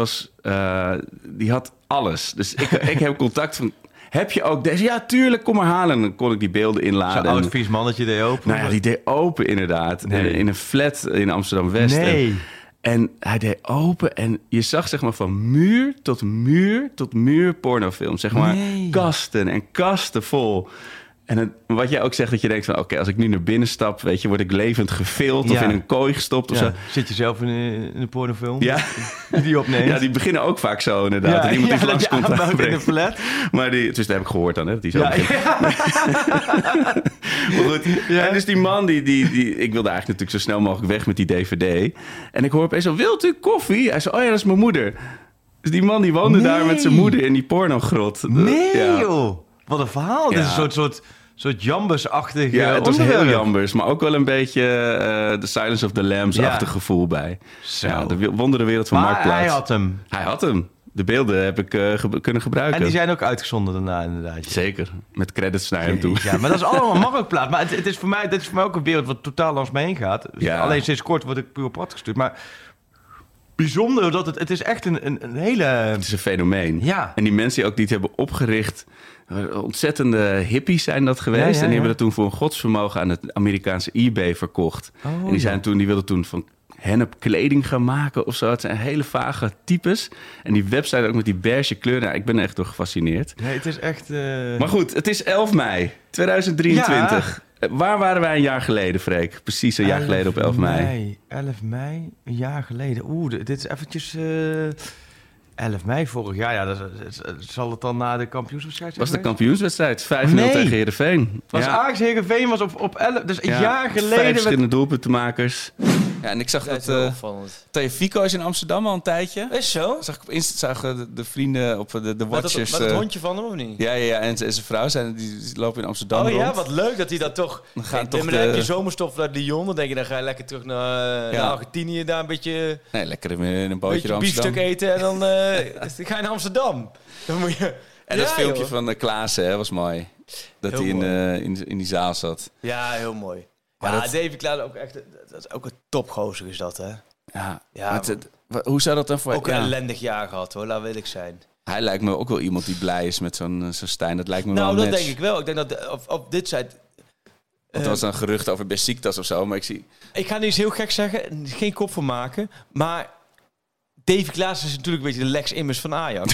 die had alles. Dus ik heb contact van... Heb je ook deze? Ja, tuurlijk, kom maar halen. En dan kon ik die beelden inladen. Zo'n oud vies mannetje deed open? Nou ja, die deed open inderdaad. Nee. In een flat in Amsterdam-West. Nee. En hij deed open en je zag zeg maar van muur tot muur tot muur pornofilm. Zeg maar kasten en kasten vol. En wat jij ook zegt, dat je denkt van... oké, als ik nu naar binnen stap, weet je, word ik levend gefild... of in een kooi gestopt of zo. Zit je zelf in een pornofilm? Ja. Die opneemt? Ja, die beginnen ook vaak zo inderdaad. En iemand die langs komt in een flat. Maar dus dat heb ik gehoord dan, hè. Dat die zo begint. Maar goed. Ja. En dus die man, die ik wilde eigenlijk natuurlijk zo snel mogelijk weg met die DVD. En ik hoor opeens zo, wilt u koffie? Hij zei, oh ja, dat is mijn moeder. Dus die man die woonde daar met zijn moeder in die pornogrot. Joh. Wat een verhaal. Dit is een soort Jambus-achtig het was heel Jambus. Maar ook wel een beetje The Silence of the Lambs-achtig gevoel bij. Zo. Ja, de wonderenwereld van Marktplaats. Hij had hem. De beelden heb ik kunnen gebruiken. En die zijn ook uitgezonden daarna inderdaad. Zeker. Met credits naar hem toe. Ja, maar dat is allemaal Marktplaats. Maar dit is voor mij ook een wereld wat totaal langs me heen gaat. Ja. Alleen sinds kort word ik puur op pad gestuurd. Maar... bijzonder dat het is echt een hele... Het is een fenomeen. Ja. En die mensen die het hebben opgericht... ontzettende hippies zijn dat geweest. En die hebben dat toen voor een godsvermogen aan het Amerikaanse eBay verkocht. En die wilden toen van hennep kleding gaan maken of zo. Het zijn hele vage types. En die website ook met die beige kleur. Nou, ik ben er echt door gefascineerd. Nee, het is echt... Maar goed, het is 11 mei 2023. Ja. Waar waren wij een jaar geleden, Freek? Precies een jaar geleden op 11 mei. 11 mei, een jaar geleden. Dit is eventjes... 11 mei vorig jaar, ja, zal het dan na de kampioenswedstrijd zijn? Was de kampioenswedstrijd, 5-0 tegen Heerenveen. Ajax Heerenveen was op 11, dus een jaar geleden... 5 verschillende doelpuntenmakers. Ja, en ik zag dat Theo Fico is in Amsterdam al een tijdje. Is zo? Zag ik op Insta, zagen de vrienden op de watchers... Met het hondje van hem, of niet? Ja, en zijn vrouw die lopen in Amsterdam rond. Ja, wat leuk dat hij dat toch... Dan heb je zomerstop uit Lyon, dan denk je, dan ga je lekker terug naar Argentinië, daar een beetje... Nee, lekker in een bootje naar Amsterdam. Biefstuk eten en dan ga je naar Amsterdam. Dan moet je... En dat filmpje van Klaassen hè, was mooi. Dat hij in die zaal zat. Ja, heel mooi. Maar ja, Davy Klaassen ook echt... Dat is ook een topgozer is dat, hè? Ja. Hoe zou dat dan voor... Ook een ellendig jaar gehad, hoor. Laat wil ik zijn. Hij lijkt me ook wel iemand die blij is met zo'n Stijn. Dat lijkt me wel Nou, een dat match. denk ik wel. Ik denk dat op dit site... Want er was een gerucht over Besiktas of zo, maar ik zie... Ik ga nu eens heel gek zeggen, geen kop voor maken, maar Davy Klaassen is natuurlijk een beetje de Lex Immers van Ajax.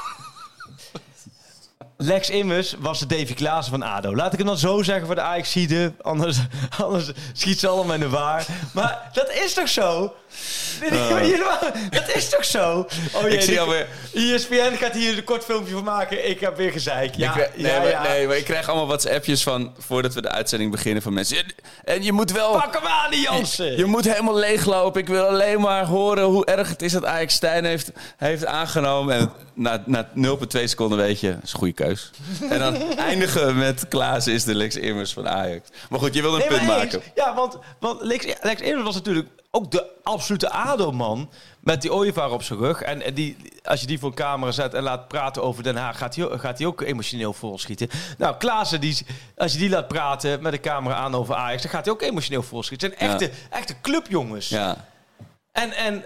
Lex Immers was de Davy Klaassen van ADO. Laat ik hem dan zo zeggen voor de Ajaxiden, anders schiet ze allemaal in de waar. Maar dat is toch zo? Dat is toch zo? Oh jee, ik zie alweer... ESPN gaat hier een kort filmpje van maken. Ik heb weer gezeik. Maar ik krijg allemaal WhatsAppjes van, voordat we de uitzending beginnen, van mensen. En je moet wel... Pak hem aan, die Jansen! Je moet helemaal leeglopen. Ik wil alleen maar horen hoe erg het is dat Ajax Stijn heeft aangenomen. En na 0,2 seconden weet je, dat is een goede keus. En dan eindigen we met Klaassen is de Lex Immers van Ajax. Maar goed, je wilde een punt maken. Ja, want Lex Immers was natuurlijk ook de absolute ADO-man met die ooievaar op zijn rug. En die, als je die voor een camera zet en laat praten over Den Haag, gaat hij ook emotioneel volschieten. Nou, Klaassen, als je die laat praten met de camera aan over Ajax, dan gaat hij ook emotioneel volschieten. Het zijn echte clubjongens. Ja. En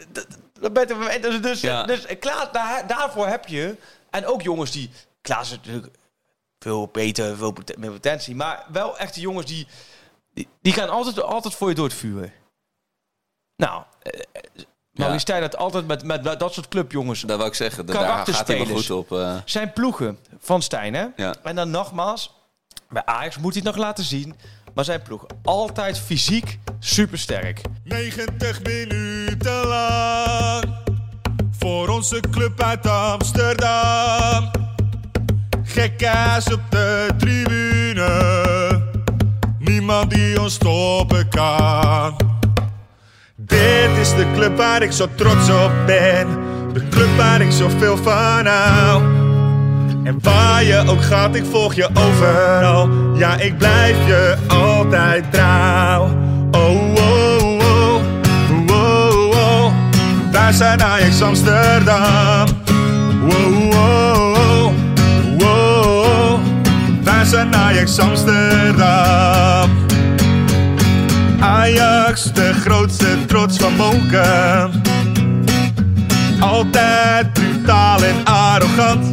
dus Klaas, daarvoor heb je... En ook jongens die... Klaas is natuurlijk veel beter, veel meer potentie. Maar wel echte jongens die gaan altijd voor je door het vuur. Nou, Maurice Stijn had altijd met dat soort clubjongens... Dat wou ik zeggen, daar gaat hij wel goed op. Zijn ploegen van Stijn, hè? Ja. En dan nogmaals, bij Ajax moet hij het nog laten zien... Maar zijn ploeg altijd fysiek supersterk. 90 minuten lang voor onze club uit Amsterdam. Gekkaas op de tribune, niemand die ons stoppen kan. Dit is de club waar ik zo trots op ben, de club waar ik zoveel van hou. En waar je ook gaat, ik volg je overal. Ja, ik blijf je altijd trouw. Oh, oh, oh, oh, oh. Wij zijn Ajax Amsterdam. Oh, oh, oh, oh. Wij zijn Ajax Amsterdam. Ajax, de grootste trots van Moken. Altijd brutaal en arrogant.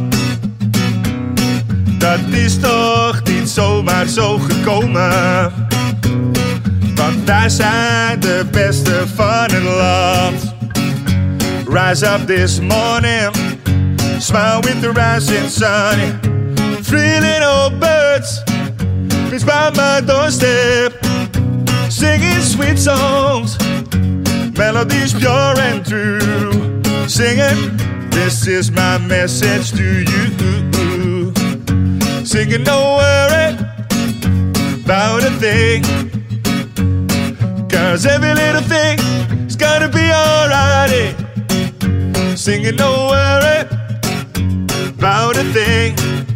Dat is toch niet zomaar zo gekomen. Want wij zijn de beste van het land. Rise up this morning, smile with the rising sun. Three little birds, fish by my doorstep, singing sweet songs, melodies pure and true. Singing, this is my message to you. Singing, don't worry about a thing, 'cause every little thing is gonna be alright. Singing, don't worry about a thing,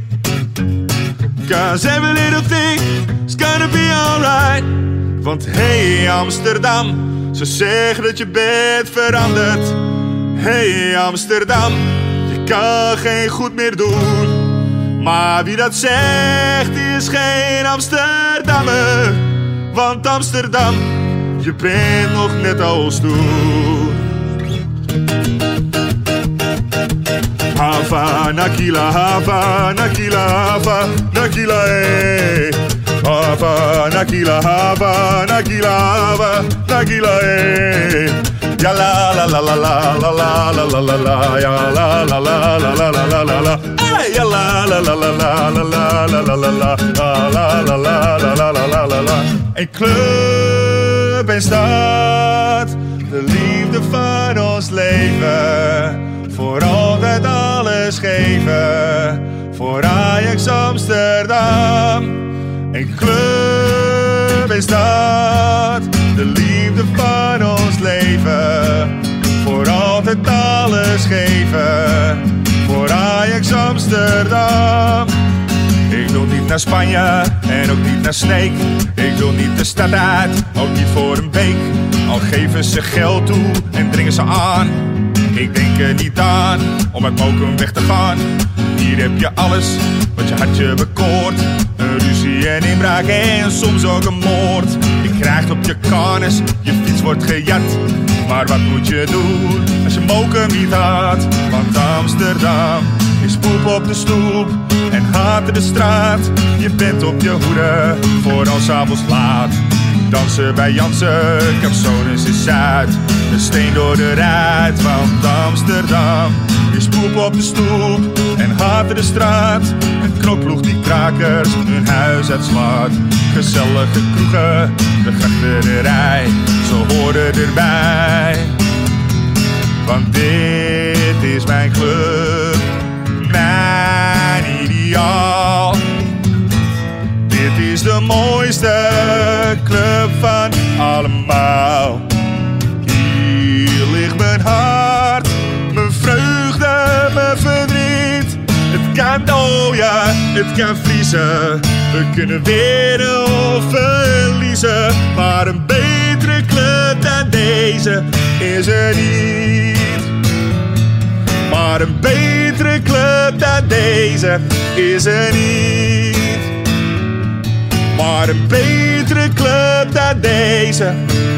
'cause every little thing is gonna be alright. Want hey Amsterdam, ze zeggen dat je bent veranderd. Hey Amsterdam, je kan geen goed meer doen. Maar wie dat zegt, die is geen Amsterdammer. Want Amsterdam, je bent nog net als toen. Hava, Nakila, Hava, Nakila, Hava, Nakila, eh. Hava, Nakila, Hava, Nakila, Hava, Nakila, eh. Ja la la la la la la la la la la la, ja la la la la la la la la la. Ja la la la la la la la la la la la la la la la la la la la. Een club en stad, de liefde van ons leven. Voor altijd alles geven, voor Ajax Amsterdam. Een club en stad, de liefde van ons leven. Voor altijd alles geven, voor Ajax Amsterdam. Ik wil niet naar Spanje en ook niet naar Sneek. Ik wil niet de stad uit, ook niet voor een week. Al geven ze geld toe en dringen ze aan. Ik denk er niet aan om uit Mokum weg te gaan. Hier heb je alles wat je hartje bekoort. Een ruzie en inbraak en soms ook een moord. Je krijgt op je karnes, je fiets wordt gejat. Maar wat moet je doen als je Mokum niet had? Want Amsterdam is poep op de stoep en haat de straat. Je bent op je hoede, vooral 's avonds laat. Dansen bij Jansen, Capsones is Zuid. Een steen door de ruit, want Amsterdam is poep op de stoep en haat de straat. Een knokploeg die krakers hun huis uitslaat. Gezellige kroegen, de grachterij, ze horen erbij. Want dit is mijn club, mijn ideaal. Dit is de mooiste club van allemaal. Hier ligt mijn hart, mijn vreugde, mijn verdriet. Het kan, oh ja, het kan vriezen. We kunnen winnen of verliezen. Maar een betere club dan deze is er niet. Maar een betere club dan deze is er niet. Maar een betere club dan deze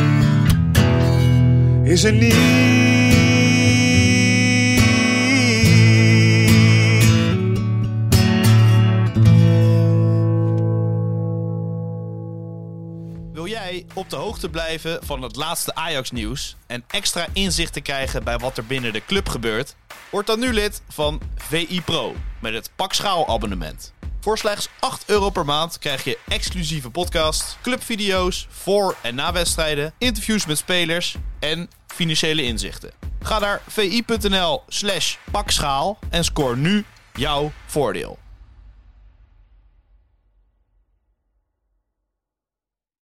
is er niet. Wil jij op de hoogte blijven van het laatste Ajax-nieuws en extra inzicht te krijgen bij wat er binnen de club gebeurt? Word dan nu lid van VI Pro met het Pak Schaal abonnement. Voor slechts €8 per maand krijg je exclusieve podcasts, clubvideo's voor en na wedstrijden, interviews met spelers en financiële inzichten. Ga naar vi.nl/pakschaal en scoor nu jouw voordeel.